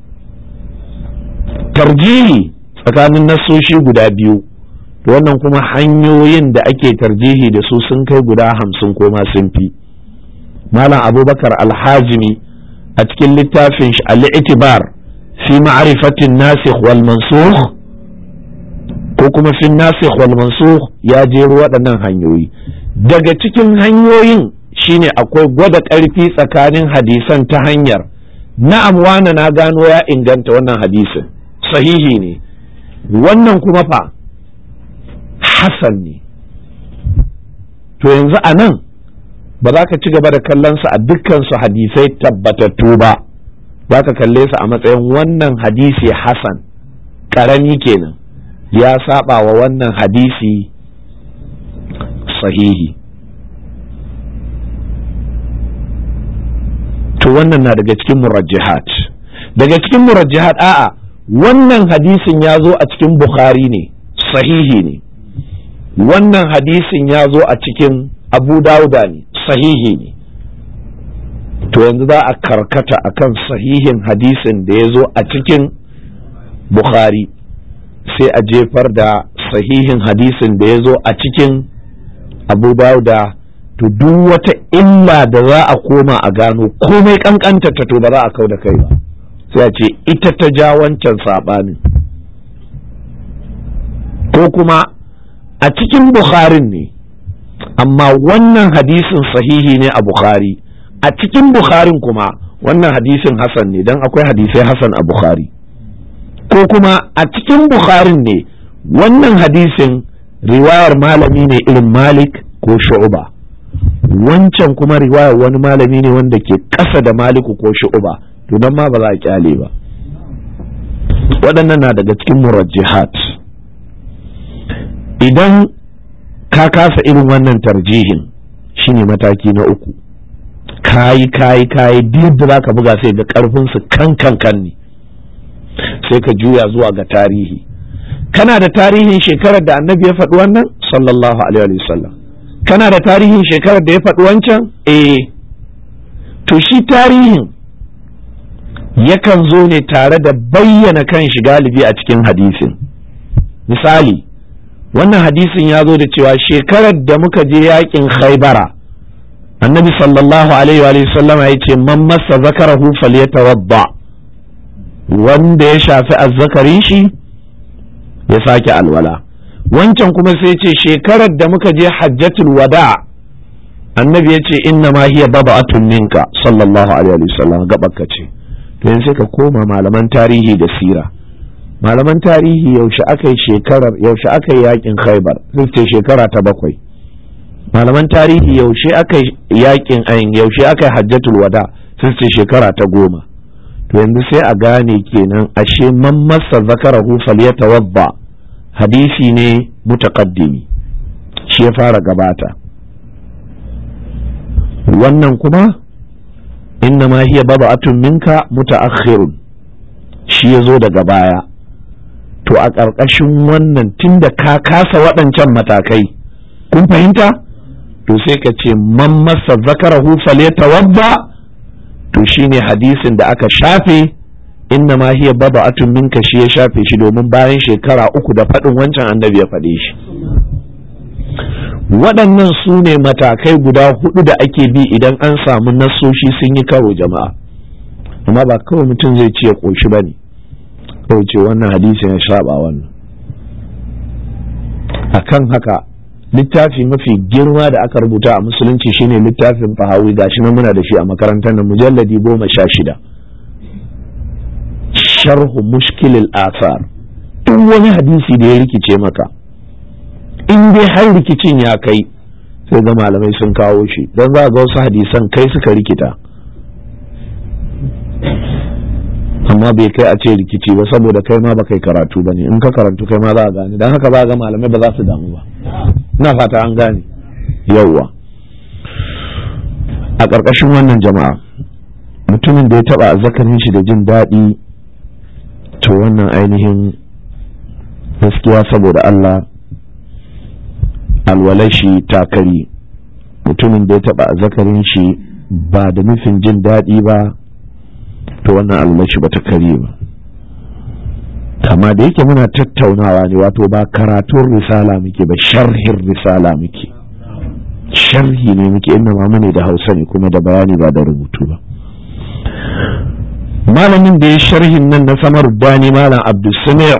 tarjihi tsakanin nassoshi guda biyu. To wannan kuma hanyoyin da ake tarjihi da su sun kai guda hamsin ko ma sun fi. Malam Abubakar Al-Hazimi a cikin littafin shi al-i'tibar fi ma'rifatin nasikh wal mansukh ko kuma fi nasikh wal mansukh ya jero waɗannan hanyoyi. Daga cikin hanyoyin shine akwai gwada ƙarfi tsakanin hadisan ta hanyar na'am wana na gano ya inganta wannan hadisin sahihi ne, wannan kuma fa hasan ne. To yanzu a nan ba za ka ci gaba da kallon su a dukkan su hadisai tabbatattu ba, za ka kalle su a matsayin wannan hadisi hasan karami kenan ya saba wa wannan hadisi sahihi. To wannan na daga cikin murajjihat. Daga cikin murajjihat a'a wannan hadisin ya zo a cikin Bukhari ne sahihi ne, wannan hadisin ya zo a cikin Abu Dawuda ne sahihi ne. To yanzu za a karkata akan sahihin hadisin da ya zo a cikin Bukhari, sai a jefar da sahihin hadisin da ya zo a cikin Abu Dawuda. To duk wata illa da za a koma a gano komai kankanta ta to ba za a kau da kai ba, sai a ce ita ta ja wancan saɓanin. Ko kuma a cikin Bukharin ne amma wannan hadisin sahihi ne a Bukhari, a cikin Bukharin kuma wannan hadisin hasan ne dan akwai hadisai hasan a Bukhari. Ko kuma a cikin Bukharin ne wannan hadisin riwayar malami ne irin Malik ko Shu'ba, wancan kuma riwayar wani malami ne wanda ke ƙasa da Maliku ko Shu'ba, to dan ma ba za a kyale ba. Waɗannan na daga cikin murajjihat. Idan ka kasa irin wannan tarjihin shine mataki na uku, kayi kayi kayi duk da zaka buga sai ga karfin su kan kan kan ne, sai ka juya zuwa ga tarihi. Kana da tarihin shekarar da annabi ya faɗi wannan sallallahu alaihi wa sallam, kana da tarihin shekarar da ya faɗi wancan eh to shi tarihin yakan zo ne tare da bayyana kan shi galibi a cikin hadisin. Misali, wannan hadisin ya zo da cewa shekarar da muka je yakin Khaybara annabi sallallahu alaihi wa sallama ya ce man massa zakarahu falyatawadda, wanda ya shafi azzakarin shi ya sake alwala. Wancan kuma sai ce shekarar da muka je hajjatul wada annabi ya ce inna ma hiya baba'atun minka sallallahu alaihi wa sallam, gabakka ce. To yanzu sai ka koma malaman tarihi da sira. Malaman tarihi yaushe aka yi shekarar yaushe aka yi yakin Khaibar, sai ce shekara ta bakwai. Malaman tarihi yaushe aka yi yakin ayin yaushe aka yi hajjatul wada, sai ce shekara ta goma. To yanzu sai a gane kenan ashe man massa zakarahu falyatawadda hadisi ne mutaqaddimi, shi ya fara gabata. Wannan kuma inna ma hiya baba'atun minka mutaakhirun, shi ya zo daga baya. To a ƙarƙashin wannan tunda ka kasa waɗancan matakai, kun fahimta? To sai ka ce man massa zakarahu falyatawadda, to shine hadisin da aka shafe inna ma hiya baba'atun minka, shi ya shafe shi domin bayan shekara uku da faɗin wancan annabi ya faɗe shi. Waɗannan su ne matakai guda hudu da ake bi idan an samu nassoshi sun yi karo jama'a, amma ba kawai mutum zai ce ya ƙoshi ba ne, kawai ce wannan hadisin ya saba wannan. Akan haka littafi mafi girma da aka rubuta a musulunci shine littafin Fahawi, gashi nan muna da shi a makarantar nan, mujalladi goma sha shida, sharhu mushkilil athar. Duk wani hadisi da ya rikice maka, in dai har rikicin ya kai, sai ga malamai sun kawo shi, don za ga wasu hadisan kai suka rikita, amma bai kai a ce rikici ba saboda kai ma ba kai karatu ba ne, in ka karantu kai ma za a gane, don haka ba ga malamai ba za su damu ba. Ina fata an gane. Yawwa, a ƙarƙashin wannan jama'a, mutumin da ya taɓa azzakarin shi da jin daɗi, to wannan ainihin gaskiya saboda Allah alwalai shi ta kari. Mutumin da ya taɓa azzakarin shi ba da nufin jin daɗi ba, to wannan alwalai shi ba ta kari ba. Amma da yake muna tattaunawa ne, wato ba karatun risala muke ba, sharhin risala muke, sharhi ne muke, inda ma ne da Hausa ne kuma da bayani ba da rubutu ba. Malamin da ya sharhin nan na Samaruddani, Malam Abdulsami'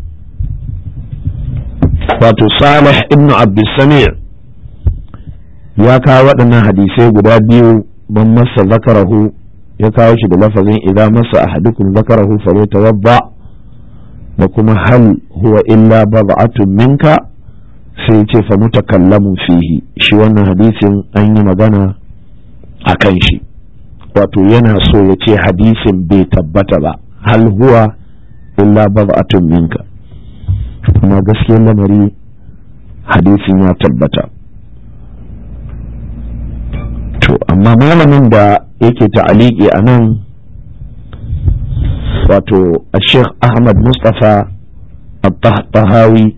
wato Salih ibn Abdulsami' ya kawo waɗannan hadisai guda biyu, ban masa zakarahu, ya kawo shi da lafazin idan masa ahadukum zakarahu falyatawadda, da kuma hal huwa illa bad'atun minka, sai ce fa mutakallamun fihi. Shi wannan hadisin an yi magana a kan shi, wato yana so ya ce hadisin bai tabbata ba, hal huwa illa bad'atun minka, kuma gaskiyar lamari hadisin ya tabbata. To amma malamin da yake ta'aliki a nan, wato Sheikh Ahmad Mustafa At-Tahawi,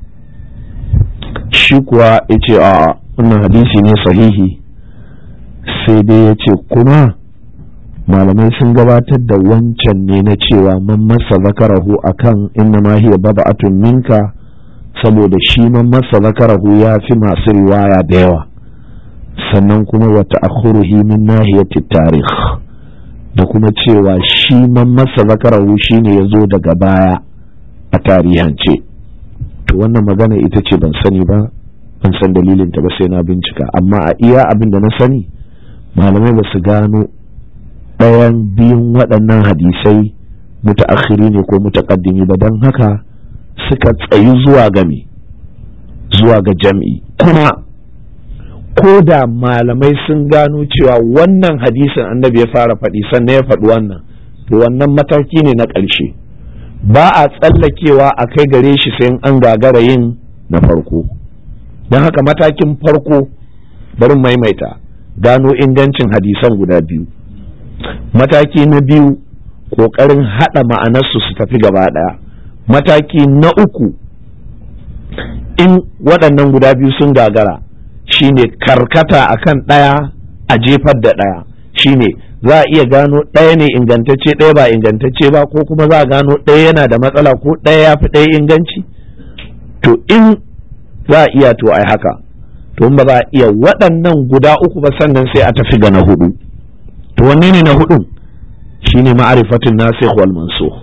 shi kuwa ya ce a wannan hadisi ne sahihi, sai dai ya ce kuma malamai sun gabatar da wancan ne na cewa man masa zakarahu akan inna ma hiya bad'atun minka, saboda shi man masa zakarahu ya fi masu riwaya da yawa, sannan kuma wa ta'akhuruhi min nahiyati tarikh, da kuma cewa shi man masa zakarahu shine yazo daga baya a tarihance. To wannan magana ita ce ban sani ba, ban san dalilin ta ba sai na bincika, amma a iya abin da na sani malamai ba su gano ɗayan biyun waɗannan hadisai mutaakhiri ne ko mutaqaddimi ba, don haka suka tsayi zuwa ga me zuwa ga jam'i. Kuma ko da malamai sun gano cewa wannan hadisin annabi ya fara faɗi sannan ya faɗi wannan, to wannan mataki ne na ƙarshe, ba a tsallakewa a kai gare shi sai an gagara yin na farko. Don haka matakin farko, bari maimaita, gano ingancin hadisan guda biyu. Mataki na biyu, ƙoƙarin haɗa ma'anarsu su tafi gaba ɗaya. Mataki na uku, in waɗannan guda biyu sun gagara, shine karkata akan ɗaya a jefar da ɗaya. Shine za a iya gano ɗaya ne ingantacce, ɗaya ba ingantacce ba, ko kuma za a gano ɗaya yana da matsala ko ɗaya ya fi ɗaya inganci. To in za a iya, to ai haka. To in ba za a iya waɗannan guda uku ba, sannan sai a tafi ga na hudu. To wanne ne na hudun? Shine ma'arifatun nasikh wal mansukh.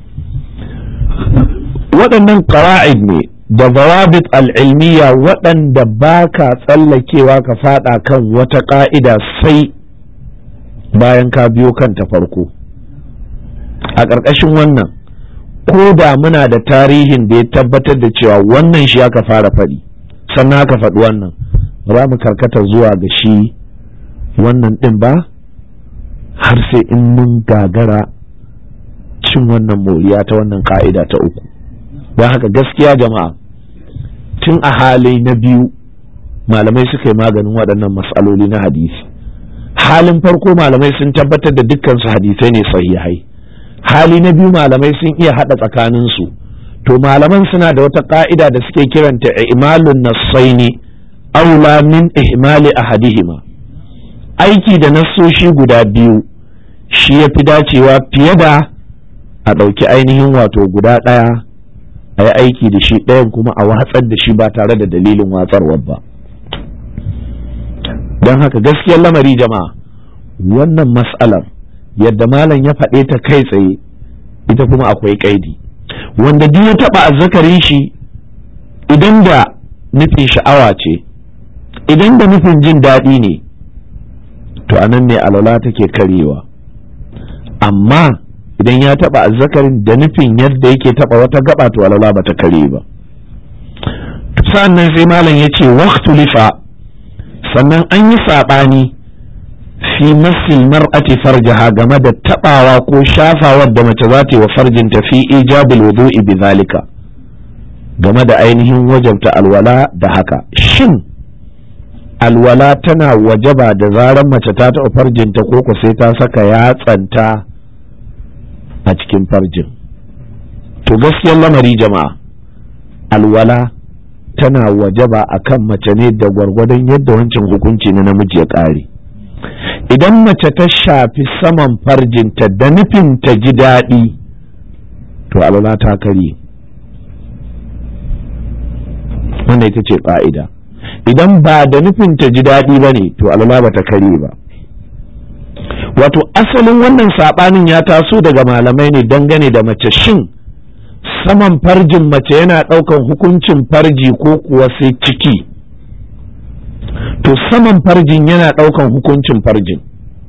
Waɗannan qara'id ne da zawabit al'ilmiya waɗanda ba ka tsallakewa ka faɗa kan wata ƙa'ida sai bayan ka biyo kanta farko. A ƙarƙashin wannan, ko da muna da tarihin da ya tabbatar da cewa wannan shi aka fara faɗi sannan aka faɗi wannan, ba za mu karkata zuwa ga shi wannan ɗin ba har sai in mun gagara cin wannan moriya ta wannan ƙa'ida ta uku. Don haka gaskiya jama'a, tun a hali na biyu malamai suka yi maganin waɗannan matsaloli na hadisi. Halin farko malamai sun tabbatar da dukkansu hadisai ne sahihai. Hali na biyu malamai sun iya haɗa tsakaninsu. To malaman suna da wata ƙa'ida da suke kiranta ihmalun nassaini aula min ihmali ahadihima. Aiki da nassoshi guda biyu shi ya fi dacewa fiye da a ɗauki ainihin wato guda ɗaya a yi aiki da shi, ɗayan kuma a watsar da shi ba tare da dalilin watsarwar ba. Don haka gaskiyar lamari jama'a, wannan mas'alar yadda malam ya faɗe ta kai tsaye, ita kuma akwai ƙaidi. Wanda duk ya taɓa azzakarin shi, idan da nufin sha'awa ce, idan da nufin jin daɗi ne, to anan ne alwala take karewa. Amma idan ya taba azzakarin da nufin yadda yake taba wata gaba, to alwala bata kare ba. Sannan sai malam yace waqtu lifa, sannan an yi sabani fi masil mar'ati farjaha game da tabawa ko shafawar da mace za ta yi wa farjinta fi ijabil wudu'i bi zalika game da ainihin wajabta alwala da haka. Shin alwala tana wajaba da zarar mace ta taɓa farjinta ko ko sai ta saka yatsanta a cikin farjin? To gaskiyar lamari jama'a, alwala tana wajaba akan mace ne da gwargwadon yadda wancan hukunci na namiji ya ƙare. Idan mace ta shafi saman farjinta da nufin ta ji daɗi, to alwala ta karye. Wannan ita ce ƙa'ida. Idan ba da nufin ta ji daɗi ba ne, to alwala ba ta karye ba. Wato asalin wannan saɓanin ya taso daga malamai ne dangane da mace, shin saman farjin mace yana ɗaukan hukuncin farji ko kuwa sai ciki? To saman farjin yana ɗaukan hukuncin farjin.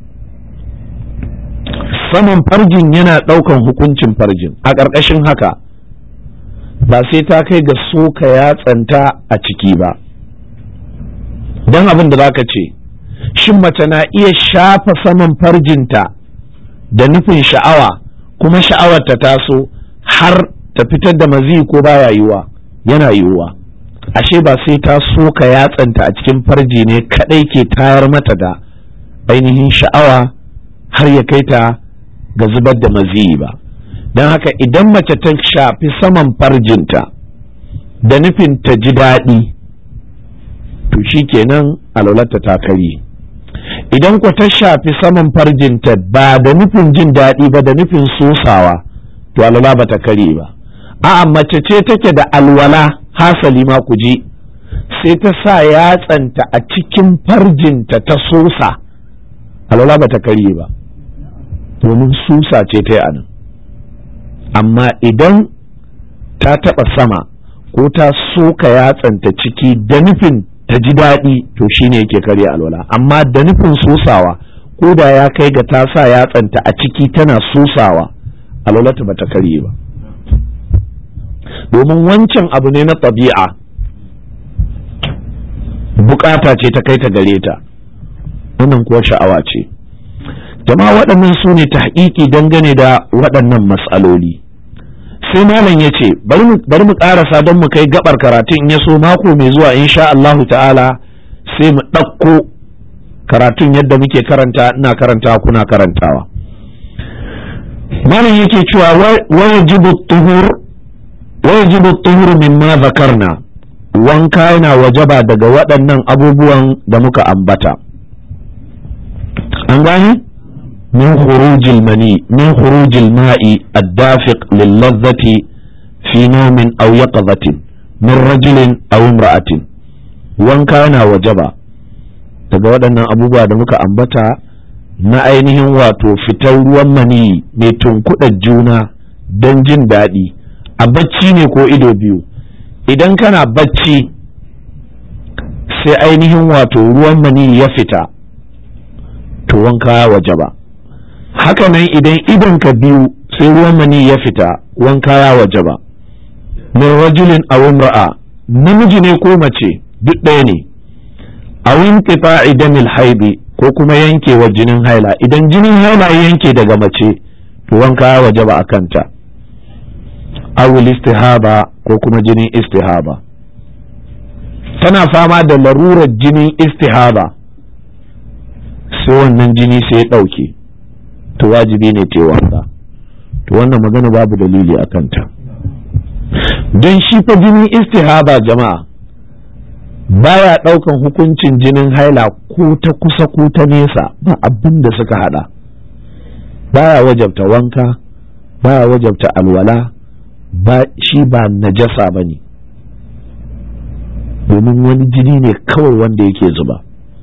Saman farjin yana ɗaukan hukuncin farjin. A ƙarƙashin haka ba sai ta kai ga soka yatsanta a ciki ba. Don abin da za ka ce, shin mace na iya shafa saman farjinta da nufin sha'awa kuma sha'awar ta taso har ta fitar da mazi ko baya yiwuwa? Yana yiwuwa. Ashe ba sai ta soka yatsanta a cikin farji ne kadai ke tayar mata da ainihin sha'awa har ya kai ta ga zubar da mazi ba. Don haka idan mace ta shafi saman farjinta da nufin ta ji daɗi, to shi kenan alwalarta ta karye. Idan ku ta shafi saman farjinta ba da nufin jin daɗi ba, da nufin sosawa, to alwala ba ta karye ba. A'a, mace ce take da alwala, hasali ma ku ji, sai ta sa yatsanta a cikin farjinta ta sosa, alwala ba ta karye ba, domin susa ce ta yi anan. Amma idan ta taɓa sama ko ta soka yatsanta ciki da nufin ta ji daɗi, to shine yake karya alwala. Amma da nufin sosawa, ko da ya kai ga ta sa yatsanta a ciki tana sosawa, alwalata ba ta karye ba, domin wancan abu ne na ɗabi'a, bukata ce ta kai ta gare ta, wannan kuwa sha'awa ce. Jama'a, waɗannan su ne tahqiqi dangane da waɗannan matsaloli. Sai malam ya ce bari mu ƙarasa don mu kai gabar karatun, in ya so mako mai zuwa insha Allahu ta'ala sai mu ɗauko karatun yadda muke karanta, ina karanta kuna karantawa. Malam yake cewa wajibu tuhur wajibu tuhur mimma zakarna, wanka yana wajaba daga waɗannan abubuwan da muka ambata. An gani? من خروج المني من خروج الماء الدافق للذة في نوم أو يقظة من رجل أو امرأة. wanka yana wajaba daga waɗannan abubuwa da muka ambata na ainihin wato fitar ruwan mani mai tunkuɗa juna don jin daɗi a bacci ne ko ido biyu. Idan kana bacci sai ainihin wato ruwan mani ya fita, to wanka ya wajaba. Haka nan idan idonka biyu sai ruwan mani ya fita, wanka ya wajaba. min rajulin aw imra'a, namiji ne ko mace duk ɗaya ne. aw inqita'i damil haidi, ko kuma yankewa jinin haila. Idan jinin haila ya yanke daga mace, to wanka ya wajaba a kanta. aw istihaba, ko kuma jinin istihaba. tana fama da larurar jinin istihaba, sai wannan jini sai ya ɗauke, to wajibi ne ta wanka. To wannan magana babu dalili a kanta, don shi fa jinin istihaba jama'a baya ɗaukan hukuncin jinin haila ko ta kusa ko ta nesa, ba abin da suka hada. Baya wajabta wanka, baya wajabta alwala, ba shi ba najasa ba ne, domin wani jini ne kawai wanda yake zuba.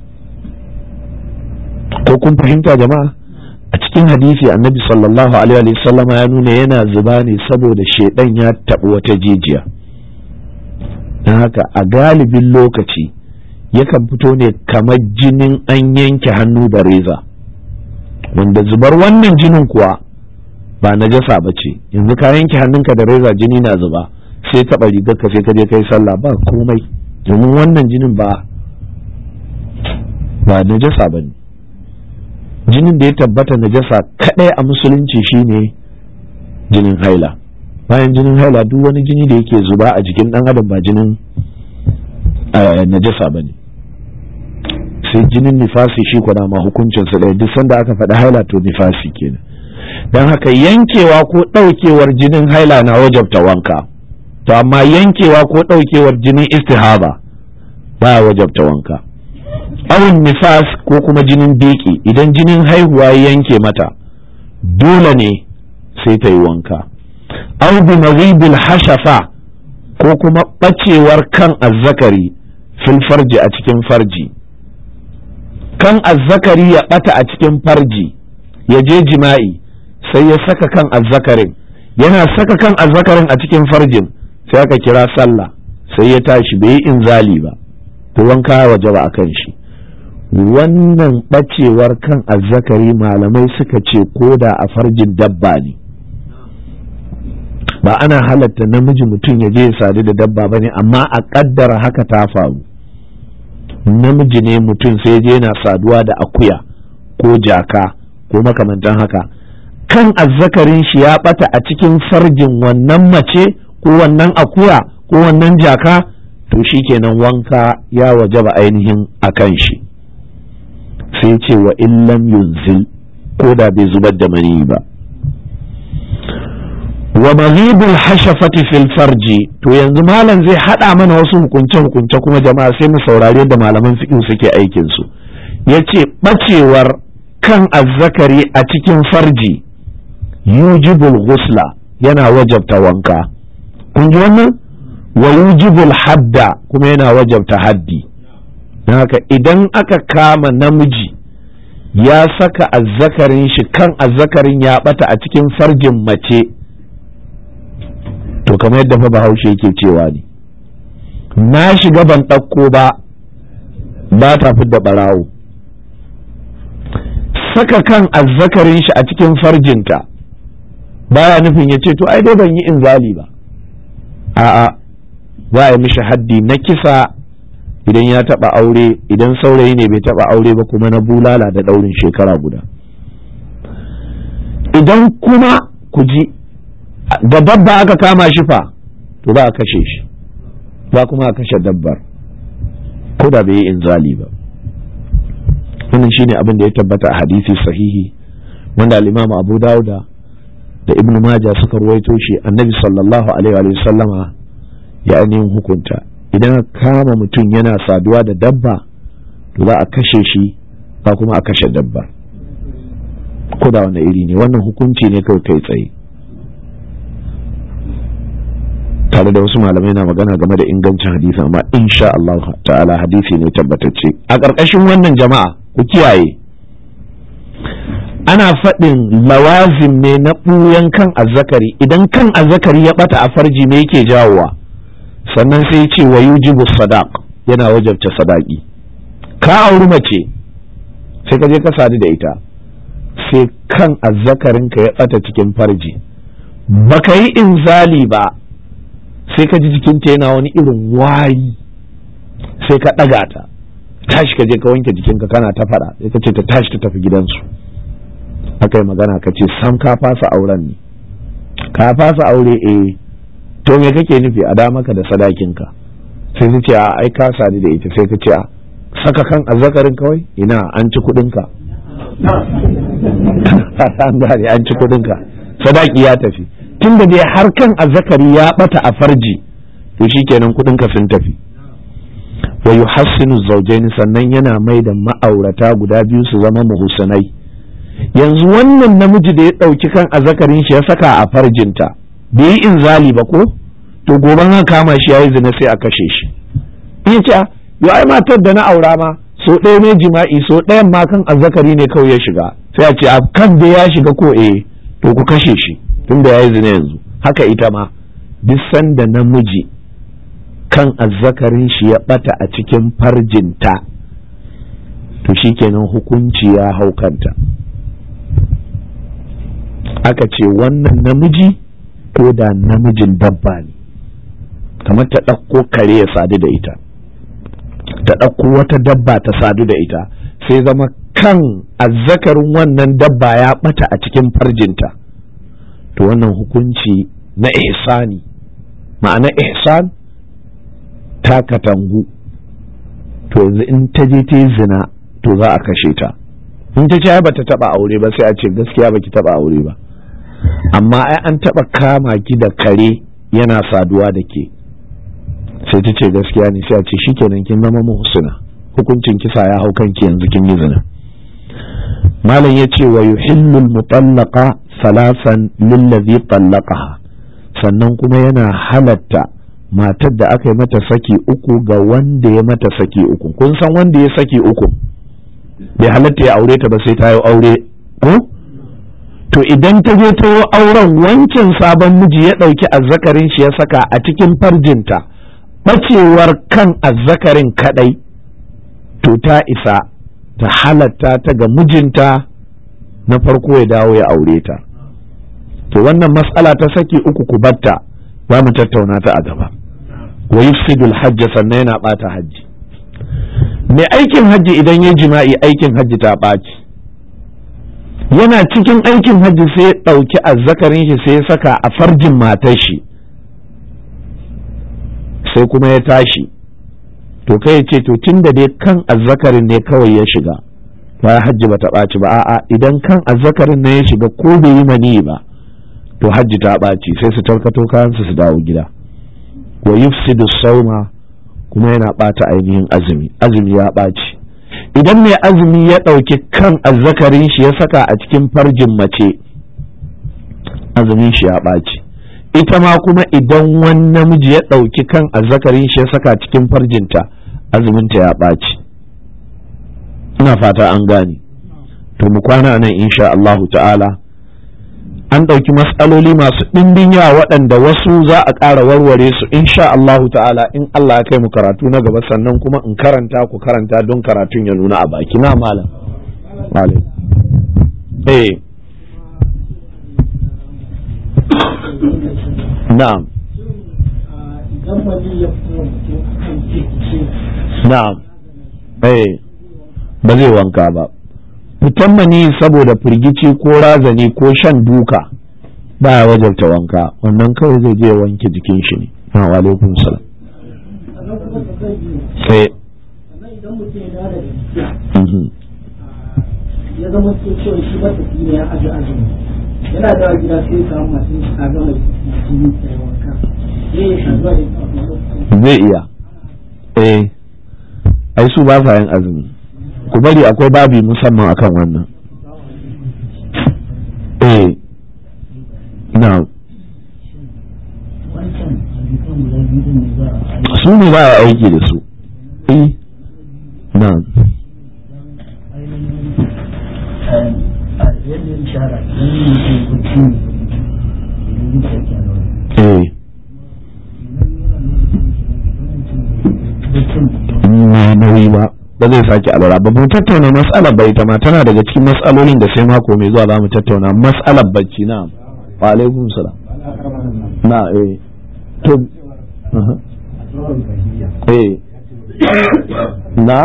Ko kun fahimta jama'a? A cikin hadisi annabi sallallahu alaihi wa sallama ya nuna yana zuba ne saboda shedan ya taɓa wata jijiya. Don haka a galibin lokaci yakan fito ne kamar jinin an yanke hannu da reza, wanda zubar wannan jinin kuwa ba najasa ba ce. Yanzu ka yanke hannunka da reza, jini na zuba, sai taɓa rigar ka sai ka je kai sallah, ba komai, domin wannan jinin ba ba najasa ba ne. jinin da ya tabbata najasa kadai a musulunci shine jinin haila. Bayan jinin haila duk wani jini da yake zuba a jikin dan adam ba jinin najasa bane. Sai jinin nifasi shi kuwa ma hukuncinsa ɗaya, duk sanda aka faɗi haila to nifasi kenan. don haka yankewa ko ɗaukewar jinin haila na wajabta wanka, to amma yankewa ko ɗaukewar jinin istihaba baya wajabta wanka. awun nifas ko kuma jinin biki, idan jinin haihuwa ya yanke mata dole ne sai ta yi wanka. aw bi maghibil hashafa ko kuma ɓacewar kan azzakari fil farji a cikin farji, kan azzakari ya ɓata a cikin farji, ya je jima'i sai ya saka kan azzakarin, yana saka kan azzakarin a cikin farjin sai aka kira sallah sai ya tashi bai yi inzali ba, to wanka wajaba a kan shi. Wannan ɓacewar kan azzakari malamai suka ce ko da a farjin dabba ne, ba ana halatta namiji mutum ya je ya sadu da dabba ba ne, amma a ƙaddara haka ta faru. Namiji ne mutum sai je yana saduwa da akuya ko jaka ko makamantan haka, kan azzakarin shi ya ɓata a cikin farjin wannan mace ko wannan akuya ko wannan jaka, to shikenan wanka ya wajaba ainihin a kan shi. Sai ce wa illam yunzil, ko da bai zubar da mani ba. Wa maghibul hashafati fil farji, to yanzu malam zai hada mana wasu hukunce hukunce kuma jama'a sai mu saurare da malaman fiqh suke aikin su. Yace bacewar kan azzakari a cikin farji yujibul ghusla, yana wajabta wanka. Kun ji wannan? Wa yujibul hadda, kuma yana wajabta haddi. Dan haka idan aka kama namiji ya saka azzakarin shi, kan azzakarin ya bata a cikin farjin mace, to kamar yadda fa Bahaushe yake cewa ne, na shiga ban ɗauko ba, ba ta fidda ɓarawo. Saka kan azzakarin shi a cikin farjinta baya nufin ya ce to ai dai ban yi inzali ba, a'a, za a yi mishi haddi na kisa idan ya taɓa aure, idan saurayi ne bai taɓa aure ba kuma na bulala da ɗaurin shekara guda. Idan kuma ku ji da dabba aka kama shi fa, to ba a kashe shi, ba kuma a kashe dabbar ko da bai yi inzali ba. wannan shine abin da ya tabbata a hadisi sahihi wanda al-Imam Abu Dawuda da Ibn Majah suka ruwaito shi. Annabi sallallahu alaihi wa sallama ya ainihin hukunta idan kama mutum yana saduwa da dabba, to za a kashe shi ba kuma a kashe dabbar ko da wani iri ne. wannan hukunci ne kawai kai tsaye, tare da wasu malamai na magana game da ingancin hadisi, amma insha Allah ta'ala hadisi ne tabbatacce. A ƙarƙashin wannan jama'a ku kiyaye, ana faɗin lawazim ne na ɓuyan kan azzakari. Idan kan azzakari ya ɓata a farji me yake jawowa? Sannan sai ce wa yujibu sadaq, yana wajabta sadaki. Ka auri mace sai ka je ka sadu da ita, sai kan azzakarin ka ya ɓata cikin farji, baka yi inzali ba, sai ka ji jikinta yana wani irin wari, sai ka ɗaga ta, tashi ka je ka wanke jikinka, kana ta faɗa, sai ka ce ta tashi ta tafi gidansu. Aka yi magana ka ce sam ka fasa auren ne, ka fasa aure eh, to me kake nufi? A da maka da sadakinka. Sai su ce a ai ka sadu da ita, sai ka ce a saka kan azzakarin kawai, ina an ci kuɗinka. An gane an ci kuɗinka, sadaki ya tafi. Tun da dai har kan azzakari ya bata a farji, to shikenan kudinka sun tafi. Wa yuhassinu zawjaini, sannan yana mai da ma'aurata guda biyu su zama muhsanai. Yanzu wannan namiji da ya dauki kan azzakarin shi ya saka a farjinta, bai yi inzali ba ko, to goban an kama shi yayi zina sai a kashe shi. In ce yo ai matar da na aura ma so ɗaya ne jima'i, so ɗayan ma kan azzakari ne kawai ya shiga, sai a ce a kan da ya shiga ko eh, to ku kashe shi tunda ya yi zina yanzu. Haka ita ma duk sanda namiji kan azzakarin shi ya bata a cikin farjinta, to shikenan hukunci ya haukanta. Aka ce wannan namiji ko da namijin dabba ne, kamar ta ɗauko kare ya sadu da ita, ta ɗauko wata dabba ta sadu da ita, sai zama kan azzakarin wannan dabba ya bata a cikin farjinta, to wannan hukunci na ihsani, ma'ana ihsan ta katangu, to yanzu in ta je ta yi zina to za a kashe ta. In ta ce ba ta taba aure ba sai a ce gaskiya baki taba aure ba, amma ai an taba kama ki da kare yana saduwa da ke, sai ta ce gaskiya ne, sai a ce shikenan kin zama muhsina, hukuncin kisa ya hau kanki yanzu kin yi zina. malam ya ce wa yuhillu al-mutallaqa salasan lillazi tallaqaha, sannan kuma yana halatta matar da aka yi mata saki uku ga wanda ya mata saki uku. Kun san wanda ya saki uku bai halatta ya aure ta ba sai ta yi aure ko? To idan ta je ta yi auren, wancan sabon miji ya ɗauki azzakarin shi ya saka a cikin farjinta, ɓacewar kan azzakarin kaɗai to ta isa ta halatta ta ga mijinta na farko ya dawo ya aure ta. To wannan mas'ala ta saki uku ku batta, za mu tattauna ta a gaba. Wa yufsidul hajj, sannan yana ɓata hajji. Mai aikin hajji idan ya jima'i aikin hajji ta ɓaci. Yana cikin aikin hajji sai ya ɗauki azzakarin shi sai ya saka a farjin matar shi, sai kuma ya tashi, to kai ya ce to tun da dai kan azzakarin ne kawai ya shiga, ba hajji ba ta ɓaci ba. A'a, idan kan azzakarin ne ya shiga ko bai yi mani ba, to hajji ta ɓaci, sai su tarkato kayansu su dawo gida. Wa yufsidu sauma, kuma yana ɓata ainihin azumi, azumi ya ɓaci. Idan mai azumi ya ɗauki kan azzakarin shi ya saka a cikin farjin mace, azumin shi ya ɓaci. Ita ma kuma idan wani namiji ya ɗauki kan azzakarin shi ya saka cikin farjinta, azuminta ya ɓaci. Ina fata an gane. To mu kwana nan insha Allahu ta'ala. An ɗauki matsaloli masu ɗimbin yawa waɗanda wasu za a ƙara warware su insha Allahu ta'ala in Allah ya kai mu karatu na gaba, sannan kuma in karanta ku karanta don karatun ya nuna a baki. Na malam. Malam. Eh. Na'am. Na'am. Eh. Ba zai wanka ba. Fitan mani saboda firgici ko razani ko shan duka ba ya wajabta wanka, wannan kawai zai je wanke jikin shi ne. Na wa alaikum salam. Sai ya zama cewa shi ba tafi ne ya aji azumi, yana da gida sai ya samu masu a gama jini da wanka, zai shazuwa ya zai iya eh ai su ba sa yin azumi, ku bari akwai babi musamman akan wannan. eh na su ne ba a aiki da su. eh na eh nauyi ba ba zai sake alwala ba. mu tattauna mas'alar bai ta ma tana daga cikin mas'alolin da sai mako mai zuwa za mu tattauna mas'alar bacci. Na wa alaikum salam. Na eh to eh na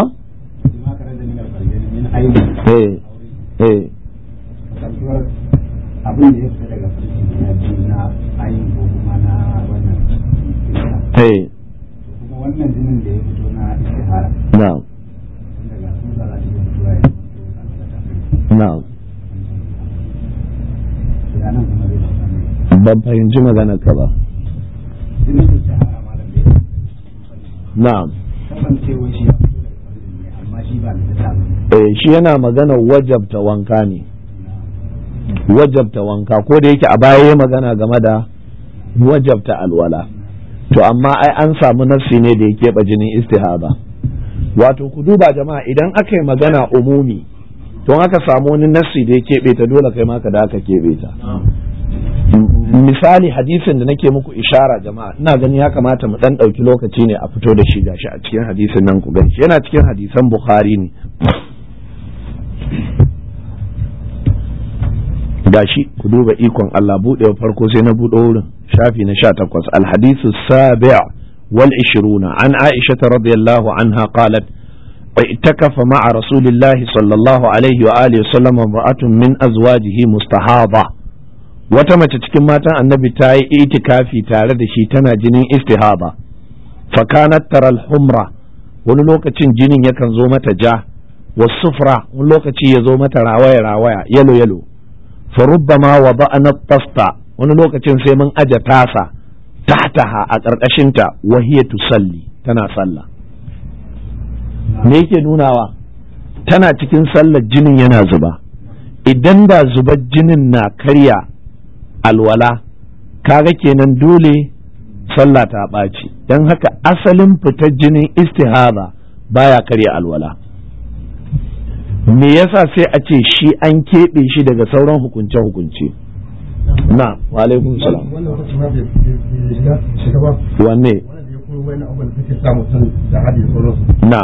eh eh abin da ya fita daga farko na ayin ko kuma na wannan eh kuma wannan jinin da ya fito na istihara na na'am ban fahimci maganar ka ba. na'am eh shi yana magana wajabta wanka ne, wajabta wanka, ko da yake a baya ya magana game da wajabta alwala. To amma ai an samu nassi ne da ya keɓe jinin istihaba. Wato ku duba jama'a, idan aka yi magana umumi, don aka samu wani nassi da ya keɓe ta, dole kai ma ka da aka keɓe ta. Misali hadisin da nake muku ishara jama'a, ina gani ya kamata mu dan ɗauki lokaci ne a fito da shi, gashi a cikin hadisin nan ku gani, yana cikin hadisan Bukhari ne. Gashi ku duba ikon Allah, buɗewa farko sai na buɗe wurin shafi na sha takwas. Al-hadisu sabi' wal ishiruna an Aisha radiyallahu anha qalat اعتكف مع رسول الله صلى الله عليه وآله وسلم امرأة من أزواجه مستحاضة wata mace cikin matan annabi ta yi itikafi tare da shi tana jinin istihaba fakanat taral humra wani lokacin jinin yakan zo mata ja wasufra wani lokaci ya zo mata rawaya rawaya yalo yalo fa rubbama wada'na tasta wani lokacin sai mun aje tasa tahtaha a ƙarƙashinta wa hiya tusalli tana sallah me yake nunawa tana cikin sallar jinin yana zuba idan da zubar jinin na karya alwala kaga kenan dole sallah ta ɓaci don haka asalin fitar jinin istihaba baya karya alwala me yasa sai a ce shi an keɓe shi daga sauran hukunce-hukunce na wa alaikun salam wanne na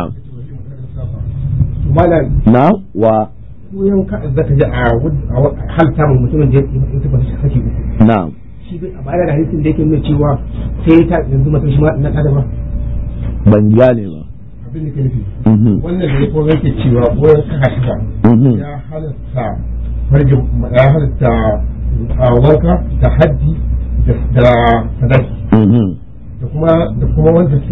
na wa koyon ka zaka ji a halta mu mutumin da ya tabbata shi kake na shi a bayar da hadisin da yake nuna cewa sai ta yanzu mutum shi ma na kada ba ban gane ba abin da ke nufi wannan da ya koyo yake cewa koyon ka haka ya halatta farjin ya halatta wanka da haddi da sadaki da kuma da kuma wanda su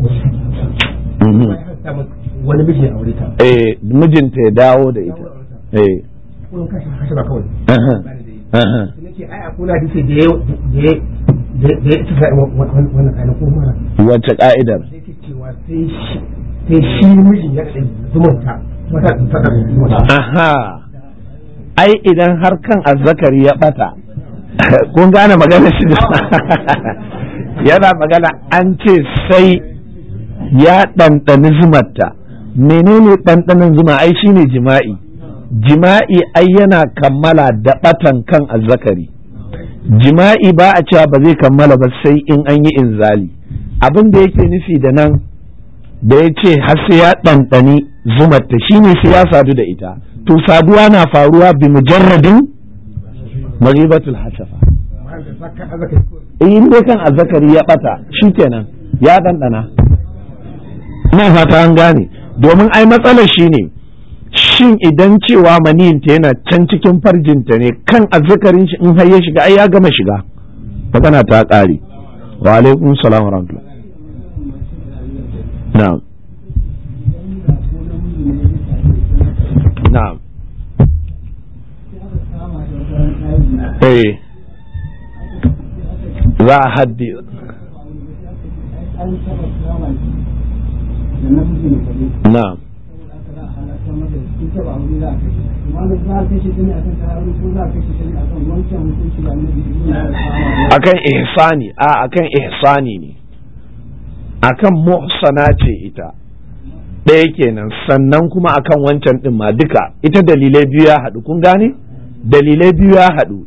wani miji a aure ta eh mijinta ya dawo da ita eh koyon ka haka kawai nake ai a kula da da ya da da ya tsaya wannan kai ko mara wace ka'idar yake cewa sai shi sai shi miji ya da zumunta mata ta da aha ai idan har kan azzakari ya bata kun gane magana shi yana magana an ce sai ya ɗanɗani zumarta menene ɗanɗanin zuma ai shine jima'i jima'i ai yana kammala da batan kan azzakari jima'i ba a cewa ba zai kammala ba sai in an yi inzali abin da yake nufi da nan da ya ce har sai ya ɗanɗani zumarta shine sai ya sadu da ita to saduwa na faruwa bi mujarradin maribatul hashafa in dai kan azzakari ya bata shikenan ya ɗanɗana ina fata an gane domin ai matsalar shine shin idan cewa maniyinta yana can cikin farjinta ne kan azzakarin shi in har ya shiga ai ya gama shiga magana ta ƙare wa alaikum salam wa rahmatullah na'am na'am eh za a haddi na'am akan ihsani a akan ihsani ne akan muhsana ce ita ɗaya kenan sannan kuma akan wancan ɗin ma duka ita dalilai biyu ya haɗu kun gane dalilai biyu ya haɗu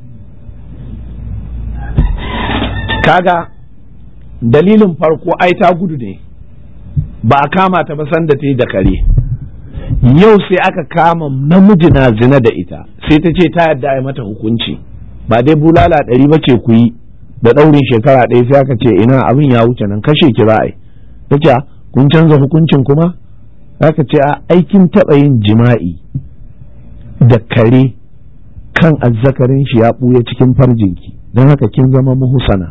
kaga dalilin farko ai ta gudu ne ba a kama ta ba sanda ta yi da kare yau sai aka kama namiji na zina da ita sai ta ce ta yadda a mata hukunci ba dai bulala ɗari ba ce ku yi da ɗaurin shekara ɗaya sai aka ce ina abin ya wuce nan kashe ki ra'ayi ta ce kun canza hukuncin kuma aka ce a aikin taɓa yin jima'i da kare kan azzakarin shi ya ɓuya cikin farjinki don haka kin zama muhusana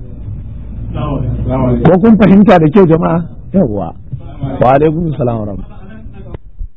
ko kun fahimta da kyau jama'a yawwa wa alaikum salam wa rahmatullahi